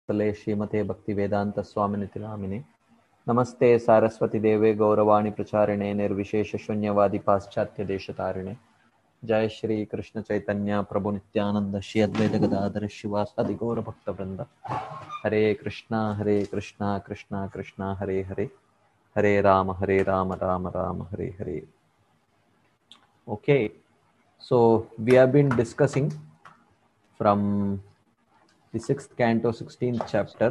तले श्रीमते भक्तिवेदांत स्वामिनिति नामिने नमस्ते सारस्वती देवे गौरवाणी प्रचारिणे निर्विशेष शून्यवादी पाश्चात्य देशतारिणे जय श्री कृष्ण चैतन्य प्रभु नित्यानंद श्री अद्वैत गदाधर शिवासादि गौर भक्त वृंद हरे Krishna Krishna Krishna Hare Hare Hare Ram Ram Ram Hare Hare. Okay, so we have been discussing from the 6th canto, 16th chapter.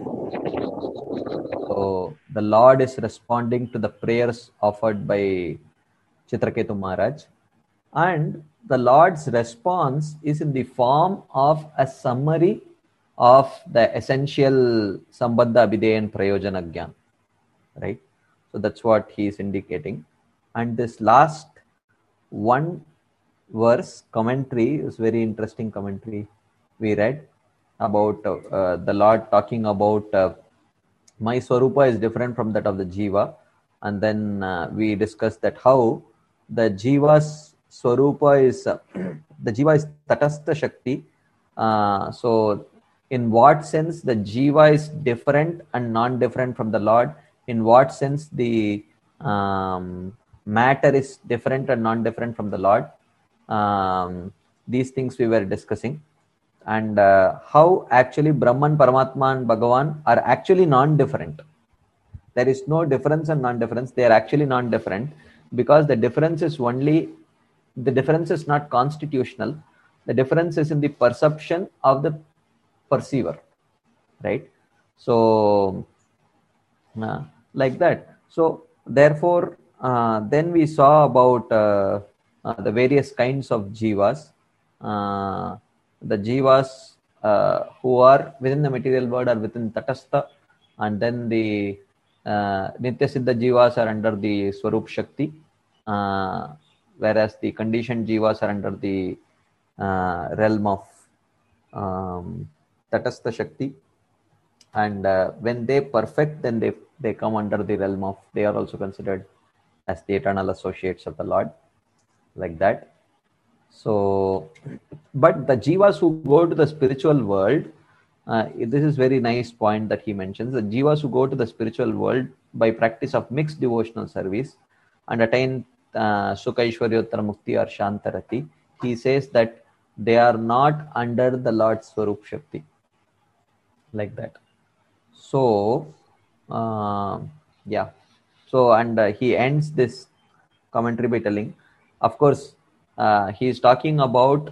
So the Lord is responding to the prayers offered by Chitraketu Maharaj, and the Lord's response is in the form of a summary of the essential Sambandha Abhideya and Prayojana Gyan, right? So that's what he is indicating. And this last one verse commentary is very interesting commentary we read about the Lord talking about my Swarupa is different from that of the Jiva, and then we discussed that how the Jiva's Swarupa is the Jiva is Tatastha Shakti. So in what sense the Jiva is different and non-different from the Lord? In what sense the matter is different and non-different from the Lord? These things we were discussing, and how actually Brahman, Paramatma and Bhagavan are actually non-different. There is no difference and non-difference. They are actually non-different because the difference is not constitutional. The difference is in the perception of the perceiver, right? So like that. So therefore then we saw about the various kinds of jivas. The jivas who are within the material world are within Tatastha, and then the Nitya Siddha jivas are under the Swarup Shakti, whereas the conditioned jivas are under the realm of Tatastha Shakti. And when they perfect, then they come under the realm of, they are also considered as the eternal associates of the Lord, like that. So, but the jivas who go to the spiritual world, this is very nice point that he mentions. The jivas who go to the spiritual world by practice of mixed devotional service and attain Sukha Aishwaryottara Mukti or Shantarati, he says that they are not under the Lord's Swarup Shakti, like that. So, yeah. So, and he ends this commentary by telling, of course, he is talking about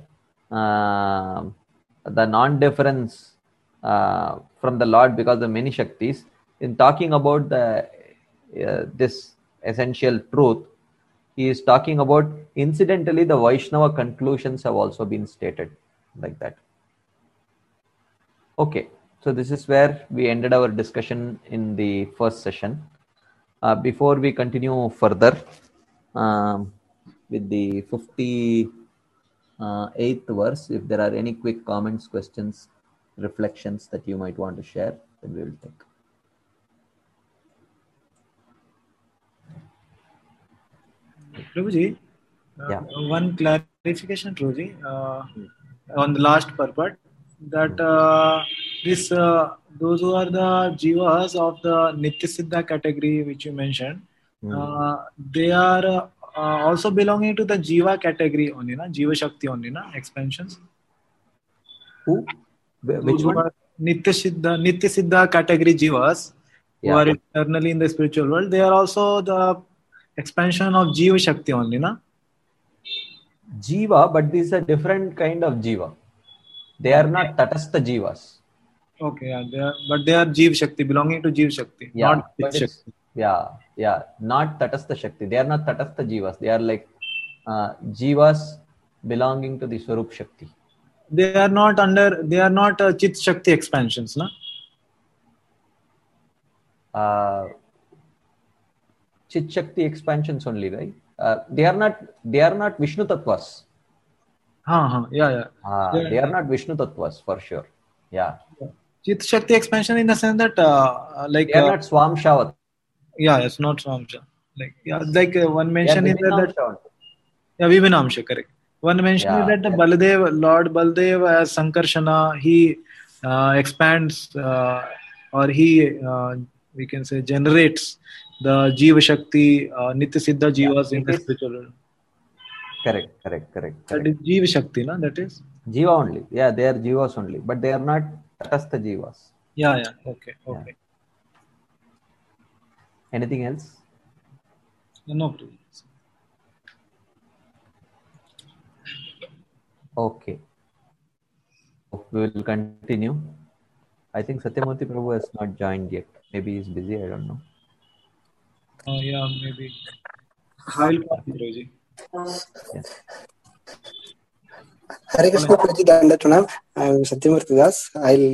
the non-difference from the Lord because of many Shaktis. In talking about the this essential truth, he is talking about incidentally the Vaishnava conclusions have also been stated, like that. Okay. So this is where we ended our discussion in the first session. Before we continue further with the 58th verse, if there are any quick comments, questions, reflections that you might want to share, then we will take. Prabhuji, one clarification, Prabhuji, on the last purport, that those who are the jivas of the Nitya Siddha category which you mentioned, they are also belonging to the jiva category only, na? Jiva Shakti only, na? Expansions. Who? Which one? Nitya Siddha category jivas who are eternally in the spiritual world, they are also the expansion of Jiva Shakti only, na? Jiva, but this is a different kind of Jiva. They are not Tatastha Jivas. Okay, yeah, they are Jiva Shakti, belonging to Jiva Shakti, not Chit Shakti. Not Tatastha Shakti. They are not Tatastha Jivas. They are like Jivas belonging to the Swarup Shakti. They are not Chit Shakti expansions, na? Chit Shakti expansions only, right? They are not Vishnu Tattvas. Yeah. They are not Vishnu Tattvas for sure. Yeah. Chit Shakti expansion in the sense that like they are not Swamshavat. Yeah, it's not Swamsha. Like one mention is that Vivinamsha, correct. One mention is that Lord Baldev as Sankarshana, he expands or he we can say generates the Jiva Shakti, Nitya Siddha Yeah, Jivas in it the is spiritual world. That correct. is Jiva Shakti, na? That is. Jiva only. Yeah, they are Jivas only, but they are not Tatastha Jivas. Yeah, yeah. Okay, Yeah. okay. Anything else? No, please. Okay. We will continue. I think Satyamurthy Prabhu has not joined yet. Maybe he's busy. I don't know. Yeah, maybe. I'll call Guruji. Yeah. Hare Krishna Prabhuji Danda Pranam. I am Satyamurthy Das.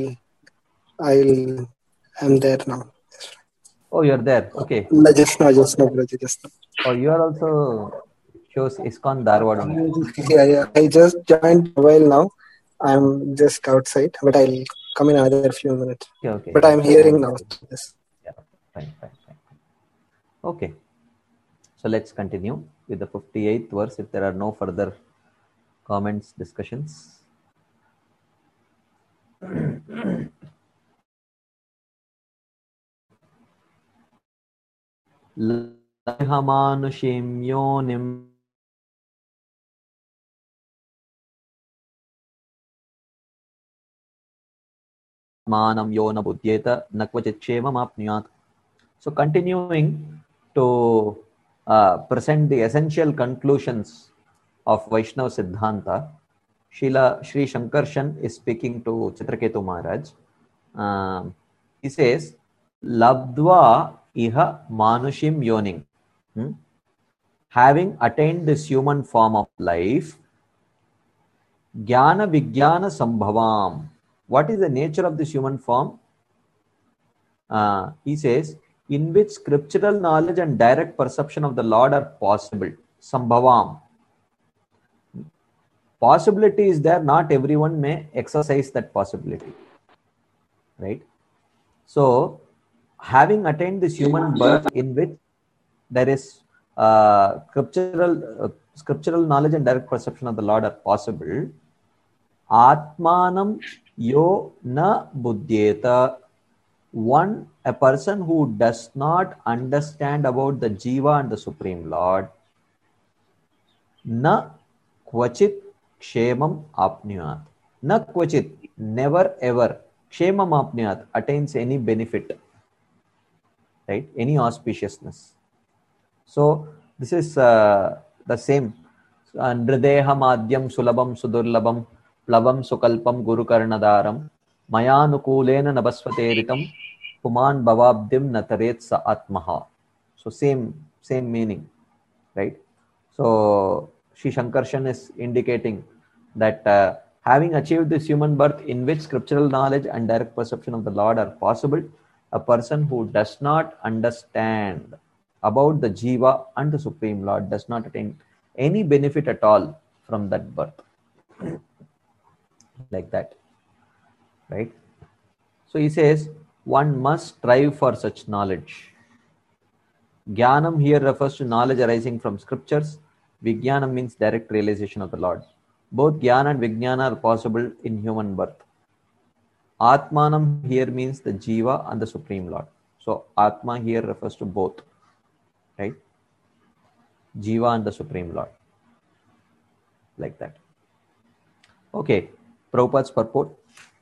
I'm there now. Oh, you're there. Okay. No, just now, Prabhuji, just now. Oh, you are also shows ISKCON Dharwad only. Yeah. I just joined a while now. I'm just outside, but I'll come in another few minutes. Okay. But I'm hearing now. Yes. Yeah. Fine. Okay. So let's continue with the 58th verse if there are no further comments, discussions. Lahamanushim yonim manam yona buddhyeta nakvachit kshemam apnuyat. So continuing to present the essential conclusions of Vaishnava Siddhanta, Sri Shankarshan is speaking to Chitraketu Maharaj. He says, Labdva iha manushim yoning. Having attained this human form of life, Jnana Vijnana Sambhavam. What is the nature of this human form? He says, in which scriptural knowledge and direct perception of the Lord are possible. Sambhavam. Possibility is there, not everyone may exercise that possibility. Right? So, having attained this human birth in which there is scriptural knowledge and direct perception of the Lord are possible, Atmanam yo na buddhyeta. A person who does not understand about the Jiva and the Supreme Lord, na kvachit kshemam apnuyat. Na kvachit, never ever, kshemam apnuyat, attains any benefit, right? Any auspiciousness. So this is the same. Nrideha madhyam sulabam sudurlabam plavam sukalpam guru karnadaram mayanukulena nabasvateritam puman bhavabdim nataret sa atmaha. So same meaning, right? So Sri Shankarshan is indicating that having achieved this human birth in which scriptural knowledge and direct perception of the Lord are possible, a person who does not understand about the Jiva and the Supreme Lord does not attain any benefit at all from that birth. Like that, right? So he says, one must strive for such knowledge. Jnanam here refers to knowledge arising from scriptures. Vijnanam means direct realization of the Lord. Both Jnana and Vijnana are possible in human birth. Atmanam here means the Jiva and the Supreme Lord. So Atma here refers to both, right? Jiva and the Supreme Lord. Like that. Okay, Prabhupada's purport.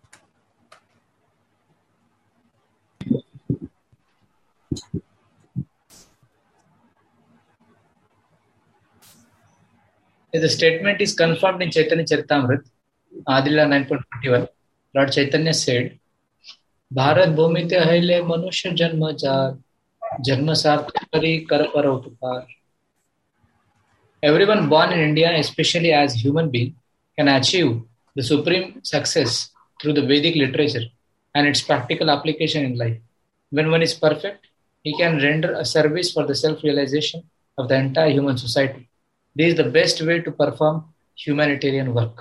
The statement is confirmed in Chaitanya Charitamrita, Adila 9.21. Lord Chaitanya said, Bharat Bhumite Haile Manusha Janma Jar, Janma Sarthakari Karapara Upakar. Everyone born in India, especially as human being, can achieve the supreme success through the Vedic literature and its practical application in life. When one is perfect, he can render a service for the self-realization of the entire human society. This is the best way to perform humanitarian work.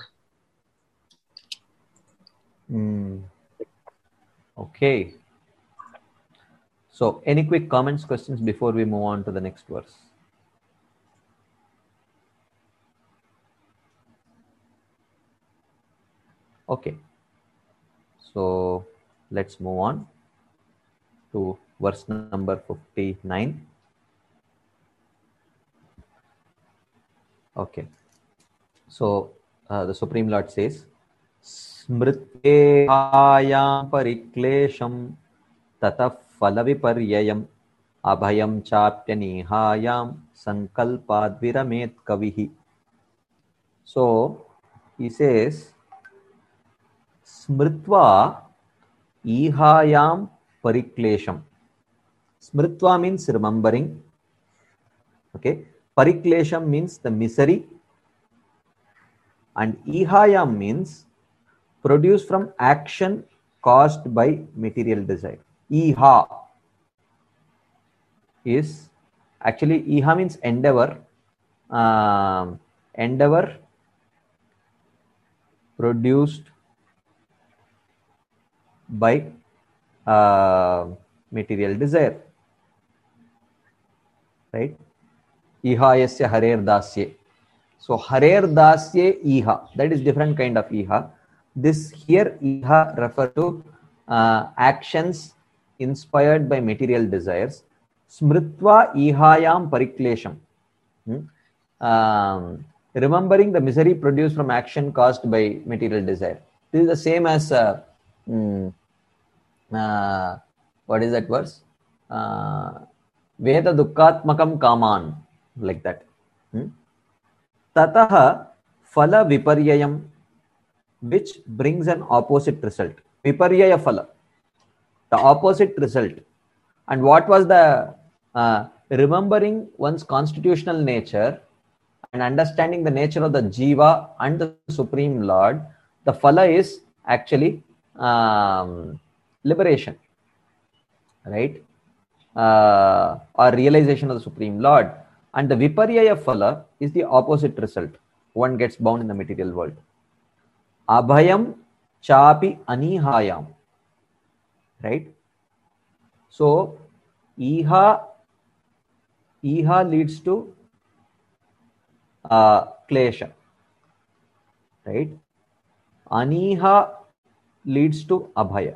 Okay. So, any quick comments, questions before we move on to the next verse? Okay. So let's move on to verse number 59. Okay. So the Supreme Lord says, Smrityayam pariklesham tatah phalaviparyayam abhayam chapyanihayam sankalpad viramet kavihi. So he says, Smritva ihayam pariklesham. Smritva means remembering. Okay. Pariklesham means the misery. And ihayam means produced from action caused by material desire. Iha is actually, iha means endeavor. Endeavor produced by material desire. Right? Iha yasya harer dasye. So harer dasye iha, that is different kind of iha. This here iha refer to actions inspired by material desires. Smritva ihayam pariklesham. Remembering the misery produced from action caused by material desire. This is the same as what is that verse? Veda dukkhatmakam kaman, like that. Tataha phala viparyayam, which brings an opposite result. Viparyaya phala, the opposite result. And what was the remembering one's constitutional nature and understanding the nature of the jiva and the Supreme Lord, the phala is actually liberation, right? Or realization of the Supreme Lord. And the viparyaya phala is the opposite result. One gets bound in the material world. Abhayam chapi anihayam. Right? So, iha leads to klesha. Right? Aniha leads to abhaya.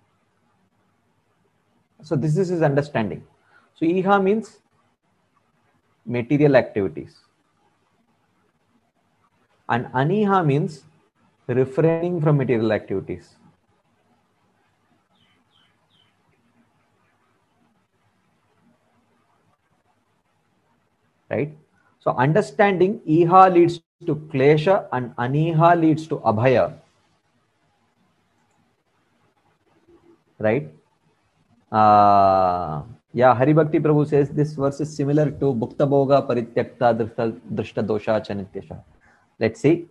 So this is his understanding. So iha means material activities. And aniha means refraining from material activities. Right? So understanding iha leads to klesha and aniha leads to abhaya. Right? Yeah, Hari Bhakti Prabhu says this verse is similar to Bhukta Bhoga Parityakta Drishta Dosha Chanityasha. Let's see.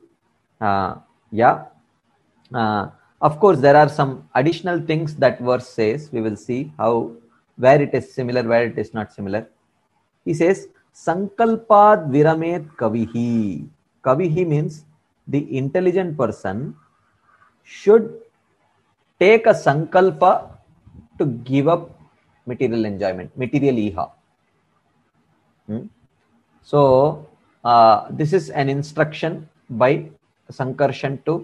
Of course, there are some additional things that verse says. We will see where it is similar, where it is not similar. He says, Sankalpad viramet kavihi. Kavihi means the intelligent person should take a sankalpa to give up material enjoyment, material iha. So, this is an instruction by Sankarshan to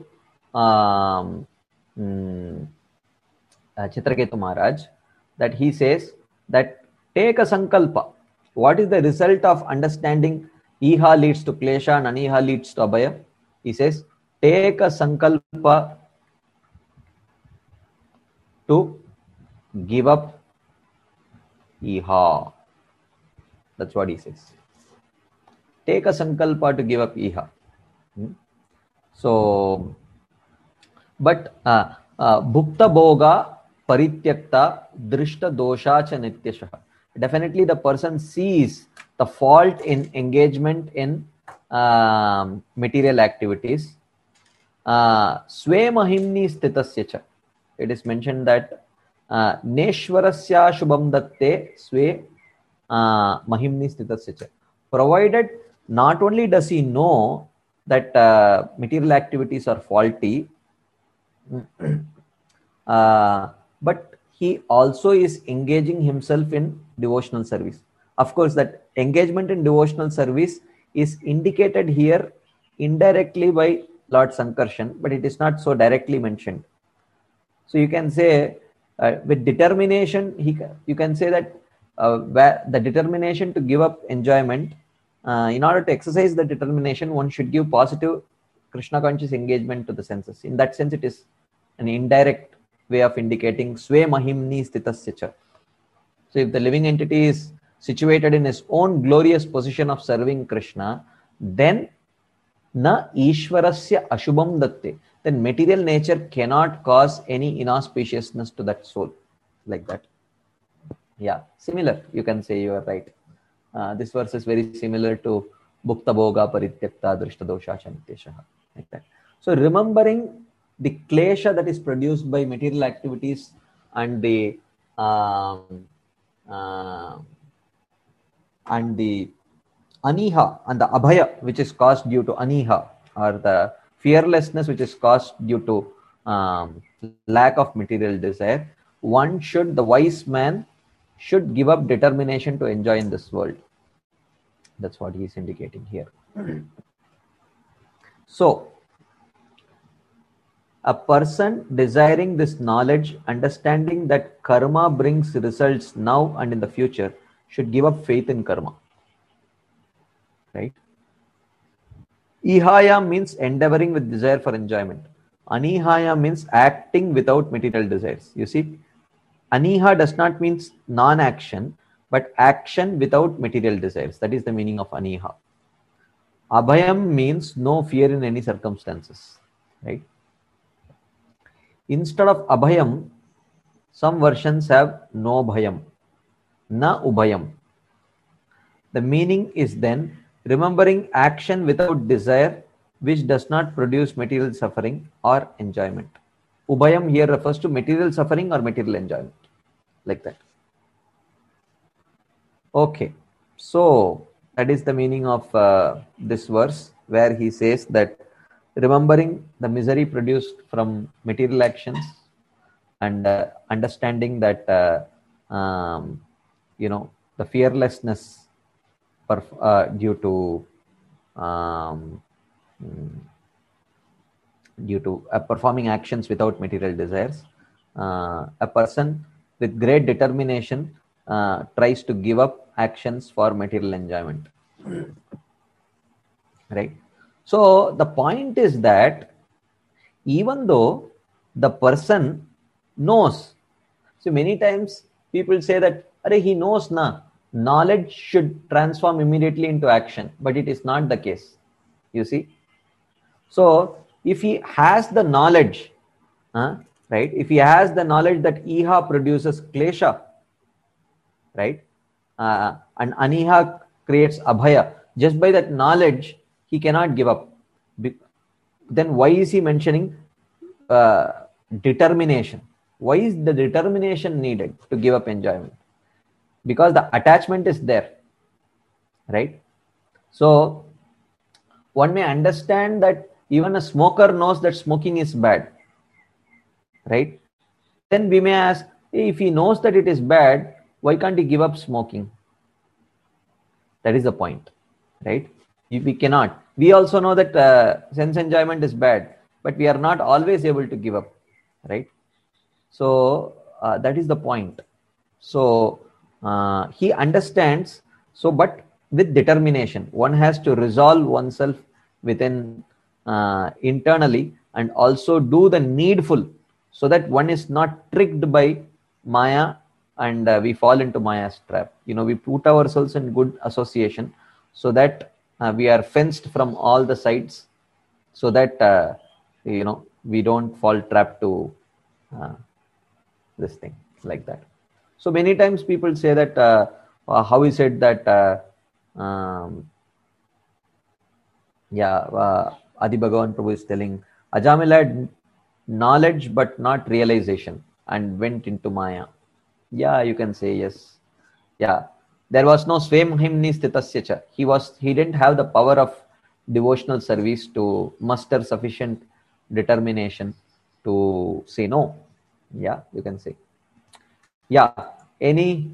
Chitraketu Maharaj, that he says that take a sankalpa. What is the result of understanding iha leads to klesha and aniha leads to abhaya? He says, take a sankalpa to give up iha. That's what he says. Take a sankalpa to give up iha. So, but bhukta bhoga parityakta drishta dosha cha nityashaha. Definitely the person sees the fault in engagement in material activities. Swe mahimni sthitasya cha. It is mentioned that neshwarasya shubham datte swe mahimni sthitasya cha. Provided not only does he know that material activities are faulty, but he also is engaging himself in devotional service. Of course, that engagement in devotional service is indicated here indirectly by Lord Sankarshan, but it is not so directly mentioned. So you can say with determination, you can say that where the determination to give up enjoyment, in order to exercise the determination, one should give positive Krishna conscious engagement to the senses. In that sense, it is an indirect way of indicating Swe Mahimni Stitasya cha. So if the living entity is situated in his own glorious position of serving Krishna, then na Ishwarasya Ashubham Datte, then material nature cannot cause any inauspiciousness to that soul. Like that. Yeah, similar. You can say you are right. This verse is very similar to Bhukta Bhoga Parityakta Drishta Dosha Chaniteshaha. Like that. So remembering the klesha that is produced by material activities and the aniha and the abhaya which is caused due to aniha, or the fearlessness which is caused due to lack of material desire, the wise man should give up determination to enjoy in this world. That's what he is indicating here. So a person desiring this knowledge, understanding that karma brings results now and in the future, should give up faith in karma. Right? Ihaya means endeavoring with desire for enjoyment. Anihaya means acting without material desires. You see, Aniha does not mean non-action, but action without material desires. That is the meaning of Aniha. Abhayam means no fear in any circumstances. Right? Instead of Abhayam, some versions have no Bhayam, na Ubhayam. The meaning is then remembering action without desire, which does not produce material suffering or enjoyment. Ubhayam here refers to material suffering or material enjoyment. Like that. Okay. So that is the meaning of this verse, where he says that remembering the misery produced from material actions and understanding that the fearlessness due to performing actions without material desires, a person with great determination tries to give up actions for material enjoyment. Right? So the point is that even though the person knows, so many times people say that he knows na, knowledge should transform immediately into action, but it is not the case. You see? So if he has the knowledge, right? If he has the knowledge that Iha produces klesha, right? And Aniha creates abhaya, just by that knowledge, he cannot give up. Then why is he mentioning determination? Why is the determination needed to give up enjoyment? Because the attachment is there, right? So one may understand that even a smoker knows that smoking is bad, right? Then we may ask, if he knows that it is bad, why can't he give up smoking? That is the point, right? We cannot. We also know that sense enjoyment is bad, but we are not always able to give up, right? So that is the point. So he understands. So, but with determination, one has to resolve oneself within internally, and also do the needful, so that one is not tricked by Maya and we fall into Maya's trap. We put ourselves in good association so that we are fenced from all the sides, so that we don't fall trapped to this thing like that. So many times people say that how is it that Adi Bhagavan Prabhu is telling, Ajamila had knowledge but not realization and went into Maya. Yeah, you can say yes. Yeah, there was no Swem Himni Stitasya cha. He didn't have the power of devotional service to muster sufficient determination to say no. Yeah, you can say. Yeah, any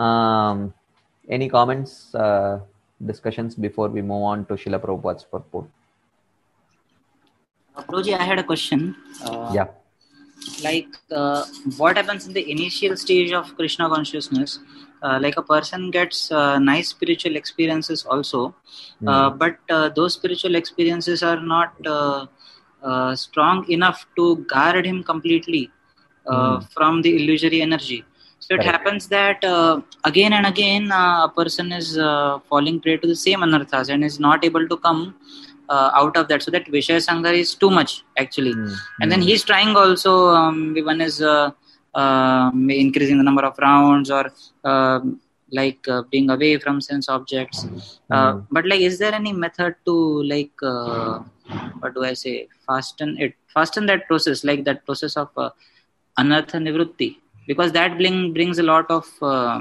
comments, discussions before we move on to Srila Prabhupada's purport? Prabhuji, I had a question. Yeah. like what happens in the initial stage of Krishna consciousness. Like a person gets nice spiritual experiences also, but those spiritual experiences are not strong enough to guard him completely from the illusory energy. So it Correct. happens that again and again a person is falling prey to the same anarthas and is not able to come out of that. So that Vishaya Sangha is too much actually. And then he's trying also, one is increasing the number of rounds or being away from sense objects. But like, is there any method to like, what do I say, fasten that process, like that process of anartha nivrutti? Because that brings a lot of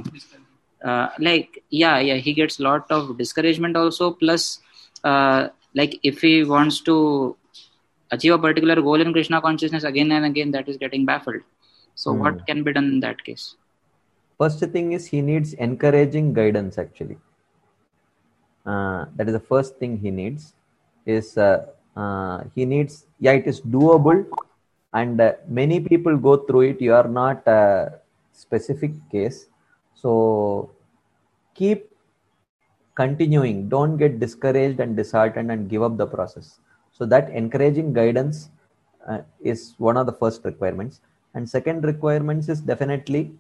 he gets a lot of discouragement also, plus like if he wants to achieve a particular goal in Krishna consciousness, again and again that is getting baffled. So what can be done in that case? First thing is he needs encouraging guidance actually. That is the first thing he needs. Is he needs, it is doable, and many people go through it. You are not a specific case, so keep continuing. Don't get discouraged and disheartened and give up the process. So that encouraging guidance is one of the first requirements. And second requirements is definitely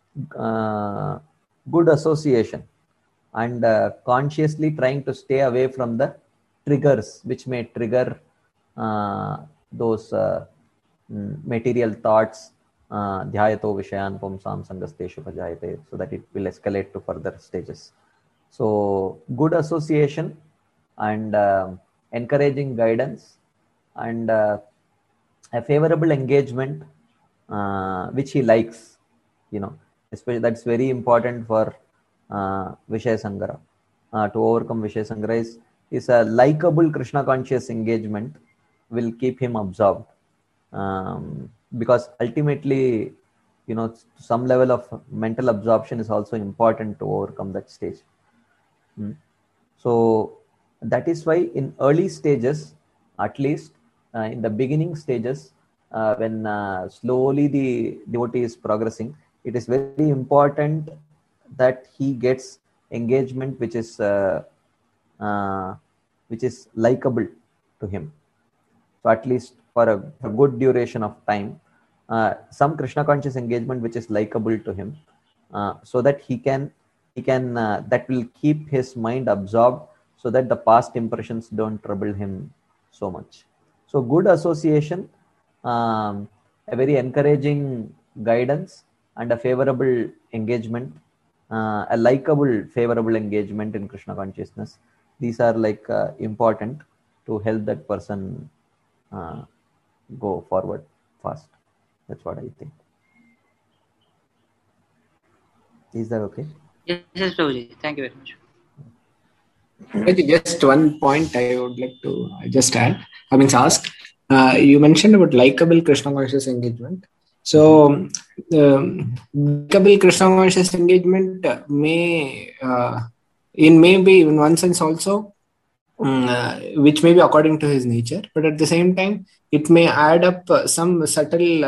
good association, and consciously trying to stay away from the triggers which may trigger those material thoughts, dhyayato vishayan pumsam sangasteshu bhajayate, so that it will escalate to further stages. So good association and encouraging guidance and a favorable engagement which he likes, especially that's very important for Vishaya Sangara. To overcome Vishaya Sangara is a likable Krishna conscious engagement will keep him absorbed, because ultimately, some level of mental absorption is also important to overcome that stage. So that is why in early stages, at least in the beginning stages, when slowly the devotee is progressing, it is very important that he gets engagement which is likable to him. So at least for a good duration of time, some Krishna conscious engagement which is likable to him, so that he can that will keep his mind absorbed, so that the past impressions don't trouble him so much. So good association, a very encouraging guidance, and a favorable engagement, a likable favorable engagement in Krishna consciousness. These are like important to help that person go forward fast. That's what I think. Is that okay? Yes, Prabhuji. Thank you very much. Just one point I would like to just ask. You mentioned about likable Krishna conscious engagement. So, likable Krishna conscious engagement may be in one sense also, which may be according to his nature, but at the same time, it may add up some subtle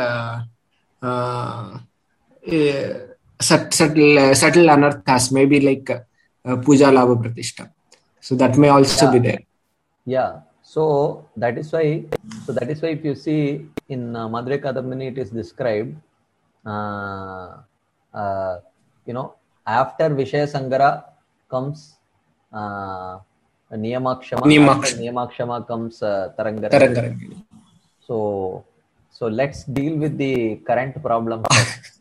anarthas, maybe like puja labha pratishtha. So that may also be there. Yeah. So that is why if you see in Madhurya Kadambini, it is described, after Vishaya Sangara comes Niyamakshama. After Niyamakshama comes Tarangarangini. So let's deal with the current problem first.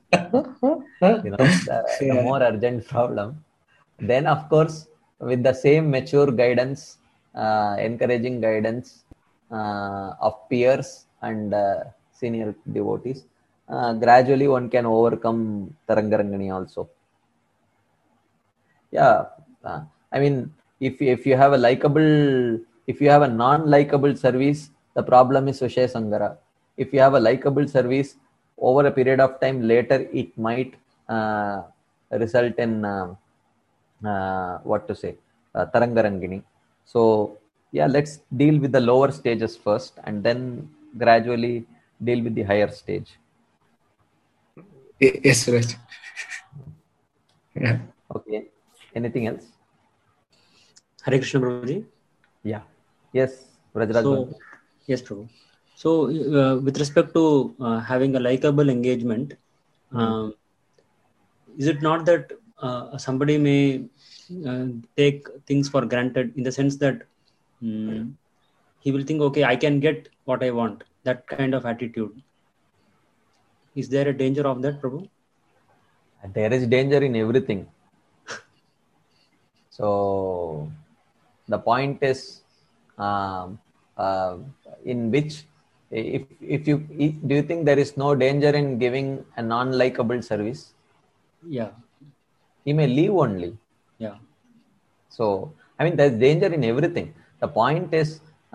The more urgent problem. Then, of course, with the same mature guidance, encouraging guidance of peers and senior devotees, gradually one can overcome Tarangarangini also. Yeah, I mean, if you have a non-likable service, the problem is Vishaya Sangara. If you have a likable service, over a period of time later, it might result in Tarangarangini. So let's deal with the lower stages first, and then gradually deal with the higher stage. Yes, Suraj. Yeah. Okay. Anything else? Hare Krishna Prabhuji. Yeah. Yes, Vrajraj. So, yes, Prabhu. So, with respect to having a likable engagement, is it not that somebody may take things for granted, in the sense that he will think, okay, I can get what I want, that kind of attitude? Is there a danger of that, Prabhu? There is danger in everything. So the point is, in which, if you do you think there is no danger in giving a non-likable service? Yeah. He may leave only. Yeah. So I mean, there's danger in everything. The point is,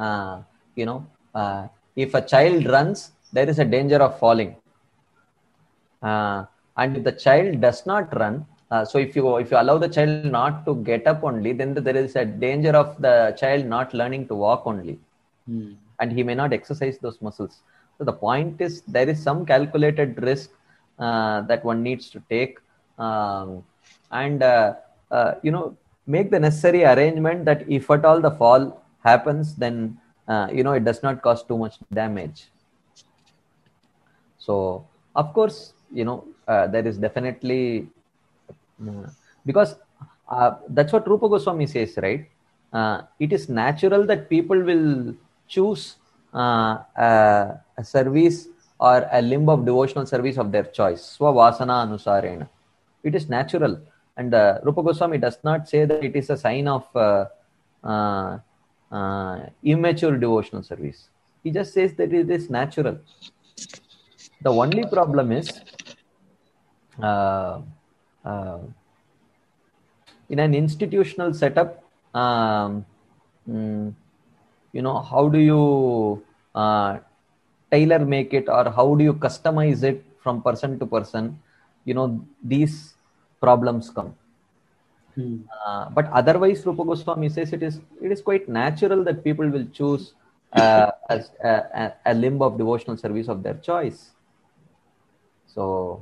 if a child runs, there is a danger of falling. And if the child does not run, so if you allow the child not to get up only, then there is a danger of the child not learning to walk only, and he may not exercise those muscles. So the point is, there is some calculated risk that one needs to take, and make the necessary arrangement that if at all the fall happens, then it does not cause too much damage. So of course, there is definitely, because that's what Rupa Goswami says, right? It is natural that people will choose a service or a limb of devotional service of their choice. Swavasana anusarena. It is natural. And Rupa Goswami does not say that it is a sign of immature devotional service. He just says that it is natural. The only problem is, in an institutional setup, how do you tailor make it, or how do you customize it from person to person? These problems come. But otherwise, Rupa Goswami says it is quite natural that people will choose as a limb of devotional service of their choice. So,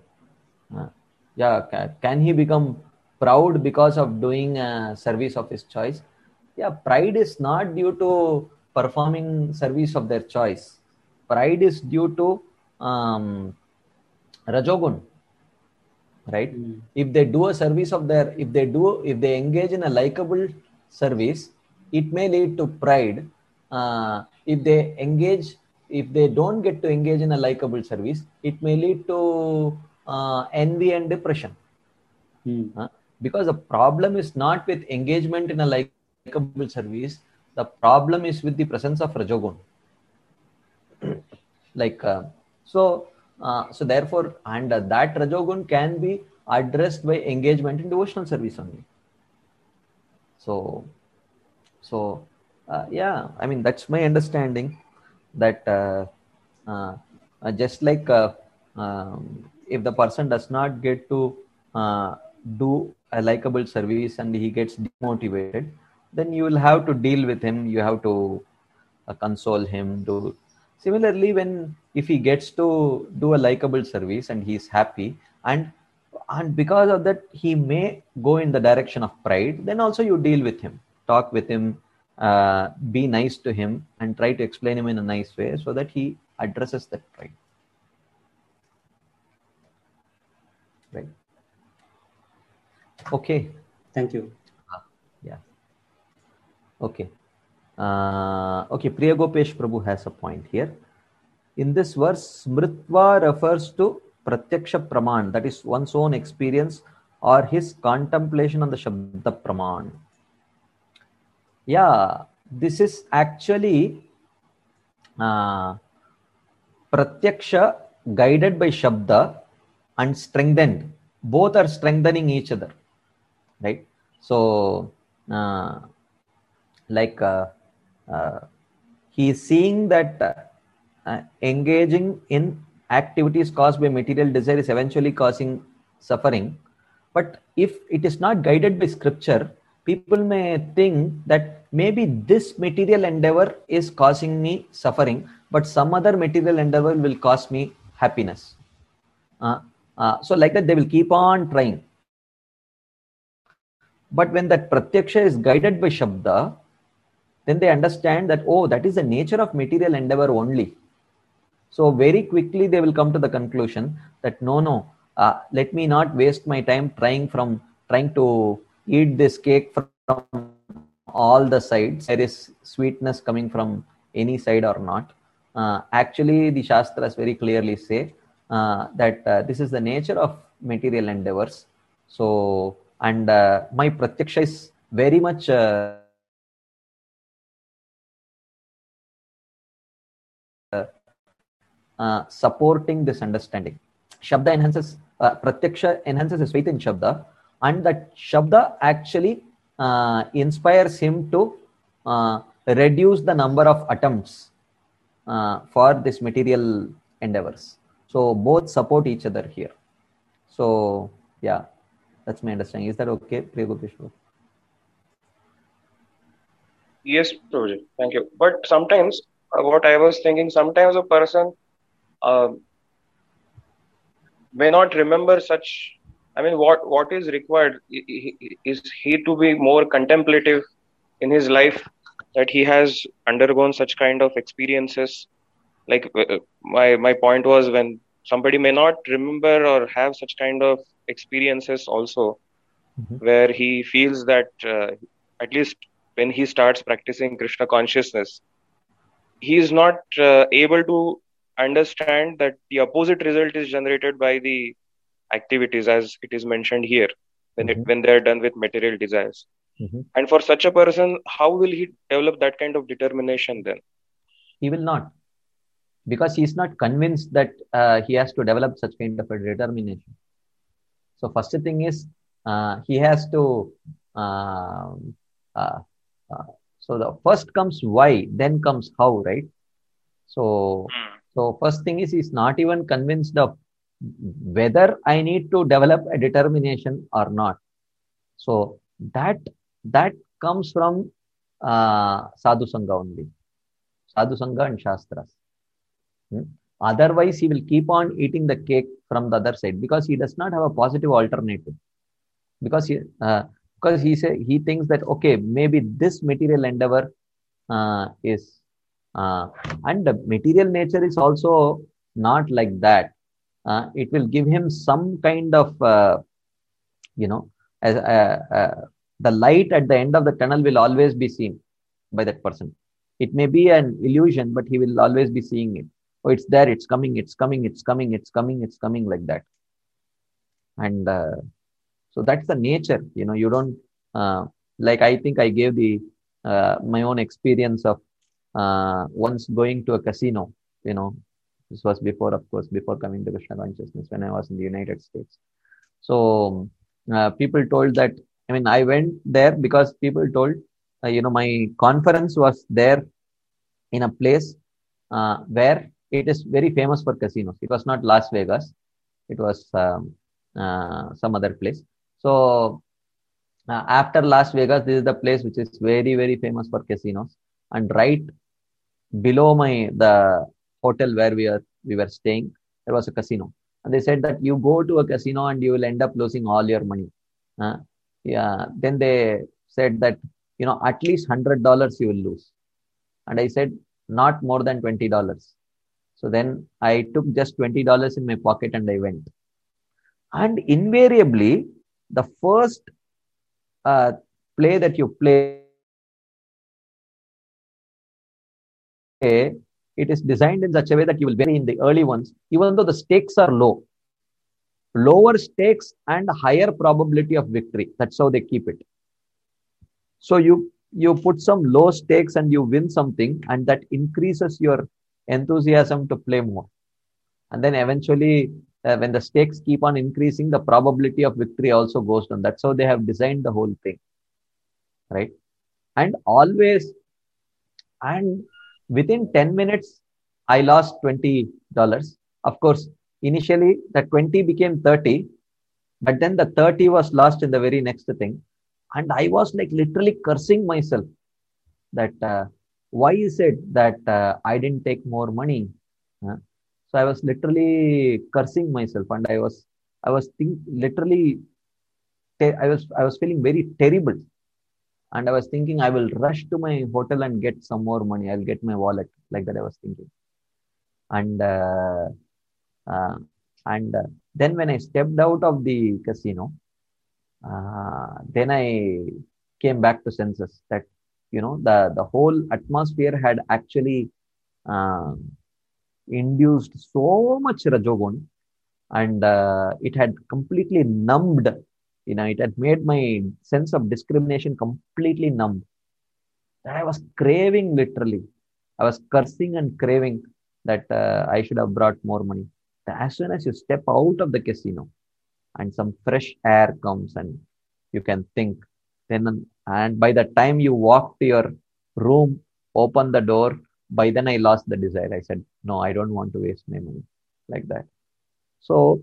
can he become proud because of doing a service of his choice? Yeah, pride is not due to performing service of their choice. Pride is due to Rajogun, right? If they do a service of their, if they engage in a likable service, it may lead to pride. If they don't get to engage in a likable service, it may lead to envy and depression. Because the problem is not with engagement in a likable service, the problem is with the presence of Rajogun. So therefore, and that Rajogun can be addressed by engagement in devotional service only. So I mean, that's my understanding, that just like if the person does not get to do a likable service and he gets demotivated, then you will have to deal with him, you have to console him. Similarly, if he gets to do a likable service and he is happy, and because of that he may go in the direction of pride, then also you deal with him, talk with him, be nice to him, and try to explain him in a nice way so that he addresses that pride. Right. Okay. Thank you. Yeah. Okay. Okay. Priya Gopesh Prabhu has a point here. In this verse, Smritva refers to Pratyaksha Praman, that is one's own experience or his contemplation on the Shabda Praman. Yeah, this is actually Pratyaksha guided by Shabda and strengthened. Both are strengthening each other, right? So, he is seeing that engaging in activities caused by material desire is eventually causing suffering. But if it is not guided by scripture, people may think that maybe this material endeavor is causing me suffering. but some other material endeavor will cause me happiness. So like that, they will keep on trying. But when that pratyaksha is guided by Shabda, then they understand that, oh, that is the nature of material endeavor only. So very quickly they will come to the conclusion that no, let me not waste my time trying to eat this cake from all the sides. There is sweetness coming from any side or not. Actually, the Shastras very clearly say that this is the nature of material endeavors. So, and my pratyaksha is very much supporting this understanding. Shabda enhances, pratyaksha enhances his faith in Shabda, and that Shabda actually inspires him to reduce the number of attempts for this material endeavors. So both support each other here. So yeah, that's my understanding. Is that okay, Priya Gopeshwar? Yes, Prabhuji. Thank you. But sometimes, what I was thinking, sometimes a person may not remember such. I mean, what is required? Is he to be more contemplative in his life, that he has undergone such kind of experiences? Like my point was, when somebody may not remember or have such kind of experiences also, where he feels that at least when he starts practicing Krishna consciousness, he is not able to understand that the opposite result is generated by the activities, as it is mentioned here, when they are done with material desires. And for such a person, how will he develop that kind of determination then? He will not, because he is not convinced that he has to develop such kind of a determination. So first thing is he has to. So the first comes why, then comes how, right? So first thing is he's not even convinced of whether I need to develop a determination or not. So that comes from Sadhu Sangha only. Sadhu Sangha and Shastras. Otherwise, he will keep on eating the cake from the other side, because he does not have a positive alternative. Because he thinks that, okay, maybe this material endeavor is, and the material nature is also not like that. It will give him some kind of, the light at the end of the tunnel will always be seen by that person. It may be an illusion, but he will always be seeing it. Oh, it's there, it's coming, it's coming, it's coming, it's coming, it's coming, like that. And so that's the nature. You don't, like, I think I gave my own experience of once going to a casino. This was before coming to Krishna consciousness, when I was in the United States. So people told that, I went there because people told, my conference was there in a place where it is very famous for casinos. It was not Las Vegas. It was some other place. So after Las Vegas, this is the place which is very, very famous for casinos. And right below the hotel where we were staying, there was a casino. And they said that you go to a casino and you will end up losing all your money. Then they said that, at least $100 you will lose. And I said, not more than $20. So then I took just $20 in my pocket and I went. And invariably, the first play that you play, it is designed in such a way that you will vary in the early ones, even though the stakes are low. Lower stakes and higher probability of victory. That's how they keep it. So you put some low stakes and you win something, and that increases your enthusiasm to play more. And then eventually, when the stakes keep on increasing, the probability of victory also goes down. That's how they have designed the whole thing, right? And within 10 minutes, I lost $20. Of course, initially the 20 became 30, but then the 30 was lost in the very next thing. And I was like literally cursing myself that, why is it that I didn't take more money? Uh, so I was literally cursing myself, and I was literally I was feeling very terrible, and I was thinking I will rush to my hotel and get some more money. I'll get my wallet, like that I was thinking. And uh, and then when I stepped out of the casino, then I came back to senses that the whole atmosphere had actually uh, induced so much rajogun, and it had completely numbed. It had made my sense of discrimination completely numb. That I was craving, literally. I was cursing and craving that I should have brought more money. As soon as you step out of the casino and some fresh air comes and you can think, then and by the time you walk to your room, open the door, by then I lost the desire. I said, no, I don't want to waste my money, like that. So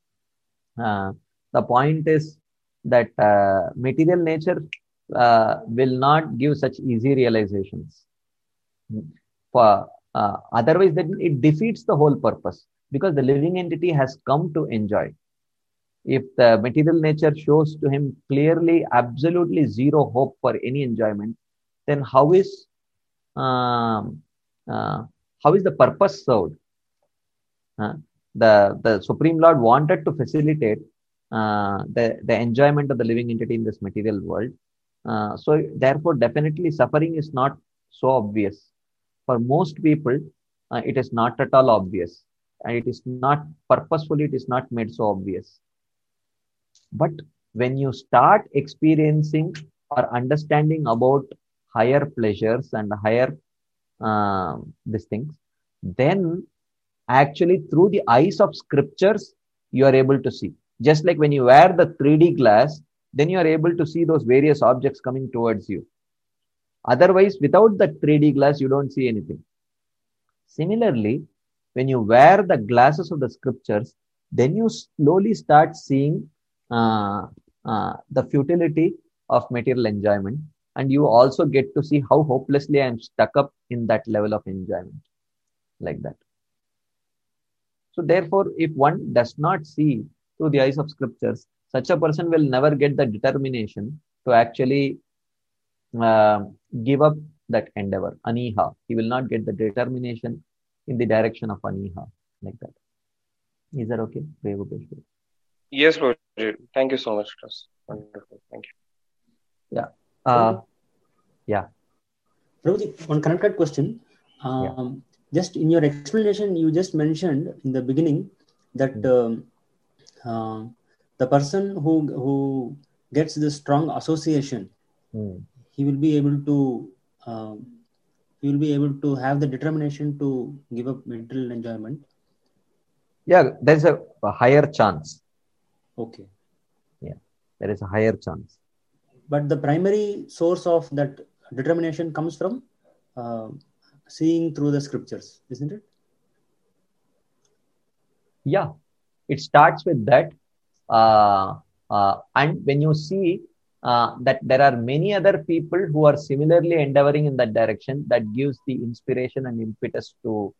the point is that material nature will not give such easy realizations. For otherwise, then it defeats the whole purpose, because the living entity has come to enjoy. If the material nature shows to him clearly absolutely zero hope for any enjoyment, then um, how is the purpose served? The Supreme Lord wanted to facilitate the enjoyment of the living entity in this material world. So therefore, definitely suffering is not so obvious. For most people, it is not at all obvious. And it is not purposefully, it is not made so obvious. But when you start experiencing or understanding about higher pleasures and higher these things, then actually through the eyes of scriptures, you are able to see. Just like when you wear the 3D glass, then you are able to see those various objects coming towards you. Otherwise, without the 3D glass, you don't see anything. Similarly, when you wear the glasses of the scriptures, then you slowly start seeing the futility of material enjoyment, and you also get to see how hopelessly I am stuck up in that level of enjoyment, like that. So therefore, if one does not see through the eyes of scriptures, such a person will never get the determination to actually give up that endeavor, aniha. He will not get the determination in the direction of aniha, like that. Is that okay? Yes, Roger. Thank you so much. It was wonderful. Thank you. Yeah. Yeah. Prabhuji, one connected question. Just in your explanation, you just mentioned in the beginning that the person who gets this strong association, he will be able to have the determination to give up material enjoyment. Yeah, there's a higher chance. Okay. Yeah, there is a higher chance. But the primary source of that determination comes from seeing through the scriptures, isn't it? Yeah, it starts with that. And when you see that there are many other people who are similarly endeavoring in that direction, that gives the inspiration and impetus to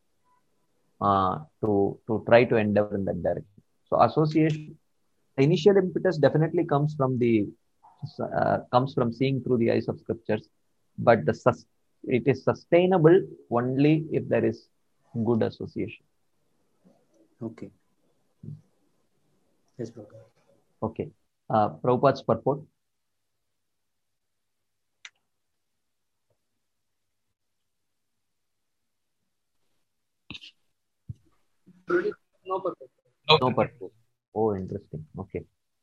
try to endeavor in that direction. So association, the initial impetus definitely comes from seeing through the eyes of scriptures, but it is sustainable only if there is good association. Okay. Yes, bro. Okay. Prabhupada's purport. No purpose. No purpose. Oh, interesting. Okay.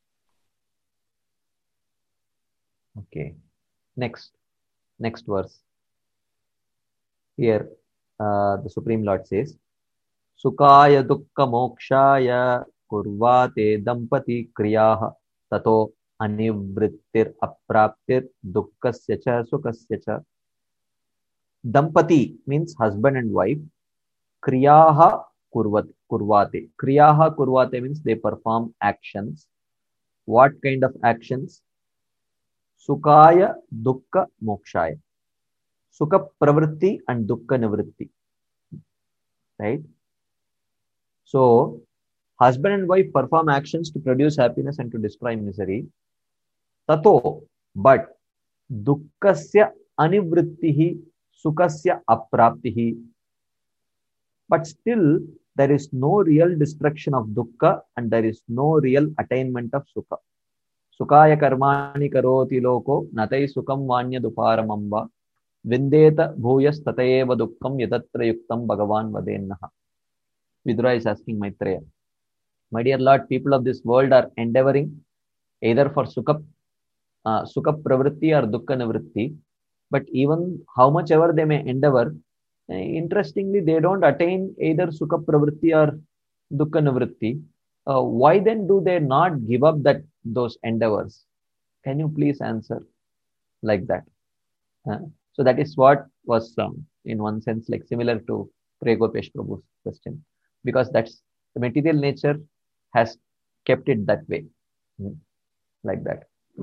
Okay. Next verse. Here, the Supreme Lord says, Sukaya dukkha mokshaya kurvate dampati kriyaha tato anivrittir apraptir dukkasya cha sukasya cha. Dampati means husband and wife. Kriyaha kurvate. Kriyaha kurvate means they perform actions. What kind of actions? Sukaya dukkha mokshaya. Sukha pravritti and dukkha nivritti. Right? So, husband and wife perform actions to produce happiness and to destroy misery. Tato, but dukkasya anivrittihi sukasya apraptihi. But still, there is no real destruction of dukkha and there is no real attainment of sukha. Sukaya karmani karoti loko natai sukam vanya duparamamba vindeta bhuyas tatayeva dukkam yadatra yuktam bhagavan vadennaha. Vidura is asking Maitreya, my dear Lord, people of this world are endeavoring either for sukha pravritti or dukkha nivritti, but even how much ever they may endeavor, interestingly, they don't attain either sukha pravritti or dukkha nivritti. Why then do they not give up those endeavors? Can you please answer like that? So that is what was in one sense like similar to Priya Gopesh Prabhu's question, because that's the material nature has kept it that way, like that.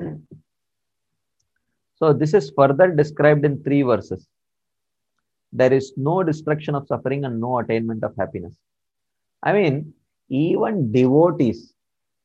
So this is further described in 3 verses. There is no destruction of suffering and no attainment of happiness. I mean, even devotees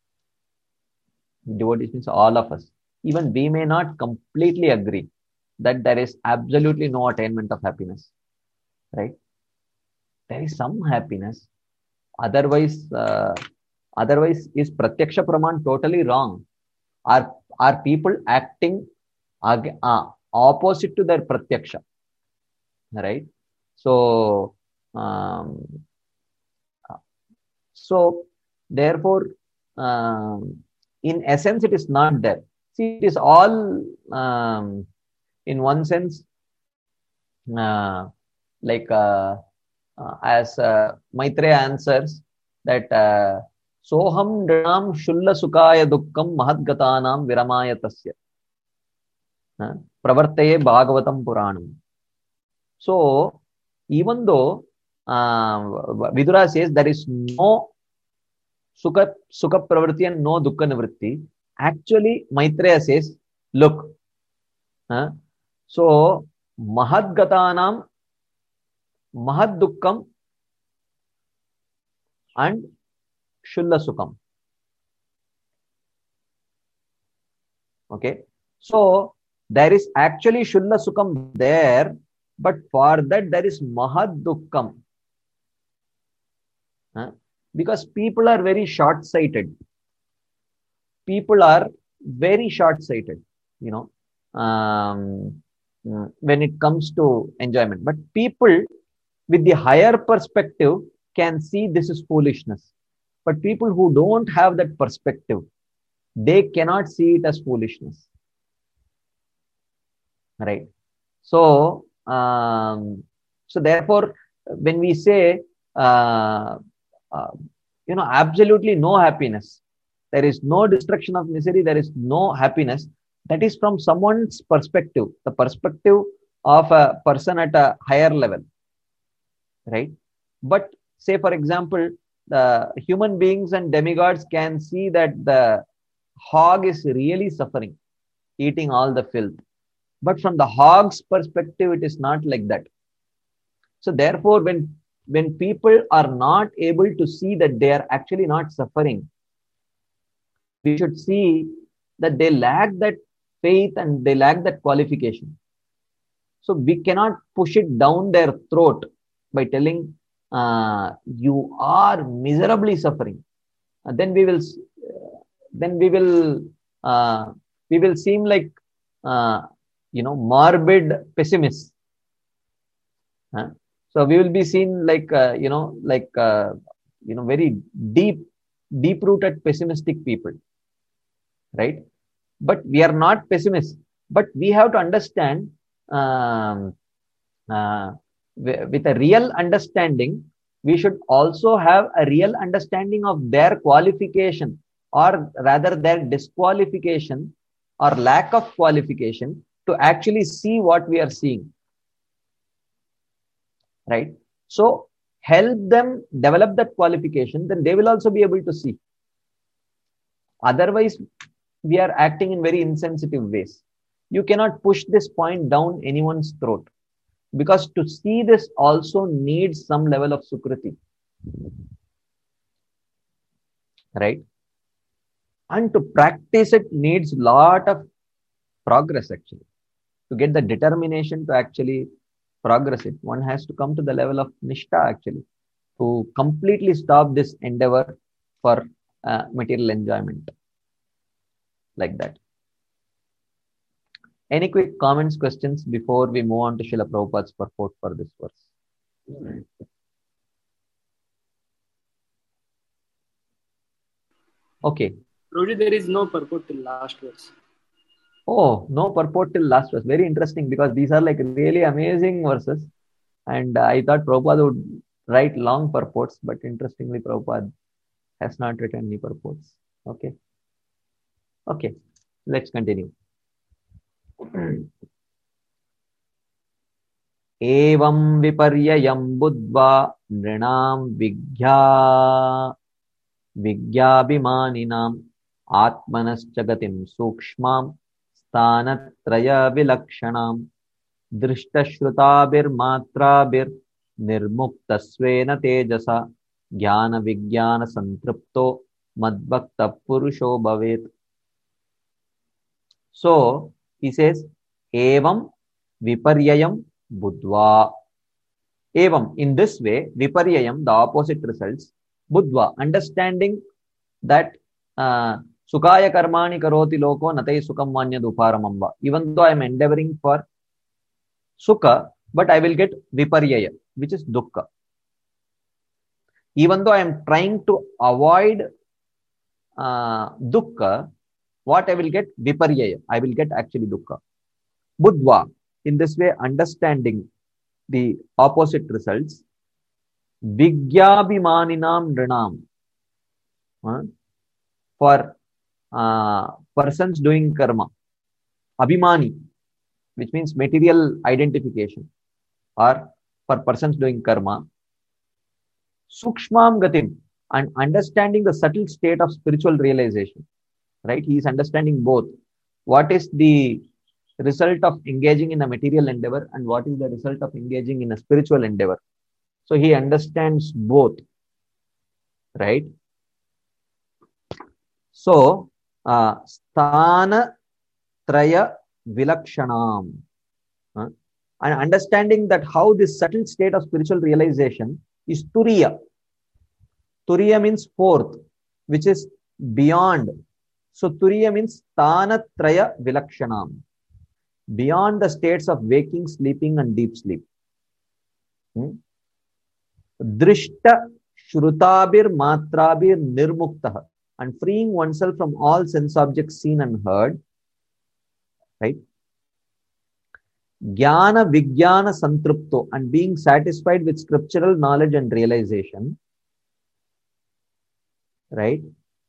means all of us, even we may not completely agree that there is absolutely no attainment of happiness, right? There is some happiness. Otherwise, is Pratyaksha Praman totally wrong? Are people acting opposite to their Pratyaksha? Right? So therefore, in essence, it is not there. See, it is all, in one sense, as Maitreya answers that soham dhanam shulla sukaya dukkam mahadgatanam viramaya tasya pravartaye bhagavatam puranam. So, even though Vidura says there is no sukha pravritti and no dukkha nivritti, actually Maitreya says, look, so mahadgatanam mahad dukkam and shulla sukham. Okay, so there is actually shulla sukham there, but for that there is mahad dukkam. Because people are very short-sighted. People are very short-sighted, when it comes to enjoyment. But people with the higher perspective can see this is foolishness. But people who don't have that perspective, they cannot see it as foolishness. Right? So, therefore, when we say, absolutely no happiness, there is no destruction of misery, there is no happiness, that is from someone's perspective, the perspective of a person at a higher level. Right? But say, for example, the human beings and demigods can see that the hog is really suffering, eating all the filth. But from the hog's perspective, it is not like that. So therefore, when people are not able to see that they are actually not suffering, we should see that they lack that faith and they lack that qualification. So we cannot push it down their throat by telling, you are miserably suffering. Then we will seem like, morbid pessimists. So we will be seen like, very deep-rooted pessimistic people, right? But we are not pessimists. But we have to understand, with a real understanding, we should also have a real understanding of their qualification, or rather their disqualification or lack of qualification to actually see what we are seeing. Right? So help them develop that qualification, then they will also be able to see. Otherwise, we are acting in very insensitive ways. You cannot push this point down anyone's throat. Because to see this also needs some level of Sukriti. Right? And to practice it needs lot of progress actually. To get the determination to actually progress it, one has to come to the level of Nishtha actually, to completely stop this endeavor for material enjoyment. Like that. Any quick comments, questions before we move on to Srila Prabhupada's purport for this verse? Okay. Roji, there is no purport till last verse. Oh, no purport till last verse. Very interesting, because these are like really amazing verses. And I thought Prabhupada would write long purports, but interestingly, Prabhupada has not written any purports. Okay. Okay. Let's continue. एवं विपर्ययं बुद्ध्वा नृणां विज्ञाभिमानिनाम् आत्मनश्च गतिं सूक्ष्मां स्थानत्रयविलक्षणां दृष्टश्रुताभिर्मात्राभिर्निर्मुक्तस्वेन तेजसा ज्ञानविज्ञानसंतृप्तो मद्भक्तः पुरुषो भवेत्. So he says, evam viparyayam buddhva. Evam, in this way, viparyayam, the opposite results, buddhva, understanding that sukaya karmani karoti loko natai sukam vanyad uparamamba. Even though I am endeavoring for sukha, but I will get viparyaya, which is dukkha. Even though I am trying to avoid dukkha, what I will get? Viparyaya. I will get actually dukkha. Buddhva. In this way, understanding the opposite results. Vigyabhimaninam nrinam. For persons doing karma. Abhimani, which means material identification. Or for persons doing karma. Sukshmam gatim. And understanding the subtle state of spiritual realization. Right? He is understanding both. What is the result of engaging in a material endeavor and what is the result of engaging in a spiritual endeavor. So he understands both. Right? So, sthana traya vilakshanam. And understanding that how this subtle state of spiritual realization is turiya. Turiya means fourth, which is beyond. So turiya means sthanatraya vilakshanam, beyond the states of waking, sleeping, and deep sleep. Drishta shrutabir matrabir nirmuktah, and freeing oneself from all sense objects seen and heard. Right? Jnana vijnana santrupto, and being satisfied with scriptural knowledge and realization. Right?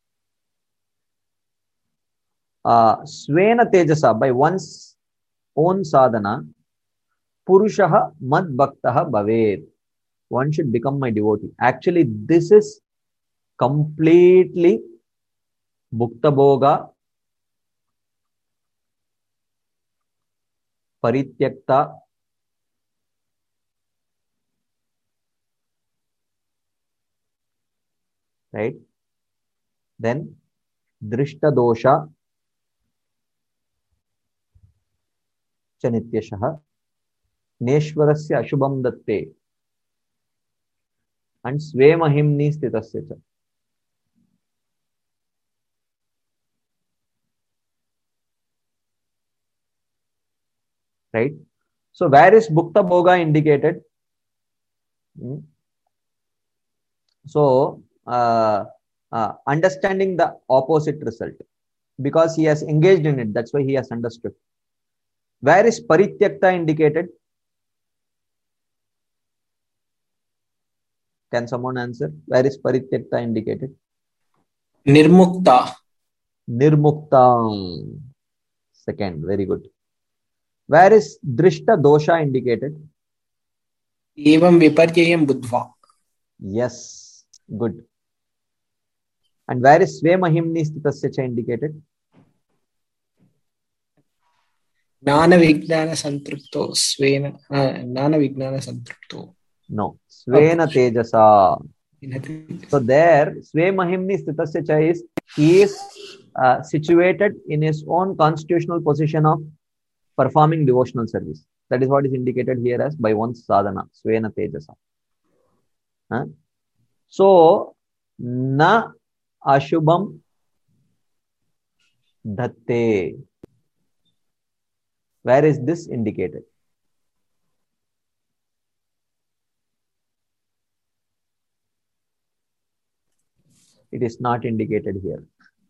Svena tejasa, by one's own sadhana, purushaha mad bhaktaha bhavet. One should become my devotee. Actually, this is completely bhukta bhoga, parityakta, right? Then drishta dosha Chanityashaha, Neshwarasya Ashubham Datte, and Svemahimni Stitasya. Right? So, where is Bhukta Bhoga indicated? So, understanding the opposite result, because he has engaged in it, that's why he has understood. Where is Parityakta indicated? Can someone answer? Where is Parityakta indicated? Nirmukta. Nirmukta. Second, very good. Where is Drishta Dosha indicated? Evam viparyayam buddhva. Yes, good. And where is Svemahimni Stitasya indicated? Gnana Vijnana Santrupto Svena Gnana Vijnana Santrupto. No. Svena Tejasa. So there, Sve Mahimni Stitasya Cha is he is situated in his own constitutional position of performing devotional service. That is what is indicated here as by one's sadhana, Svena Tejasa. So, na ashubham dhatte. Where is this indicated? It is not indicated here.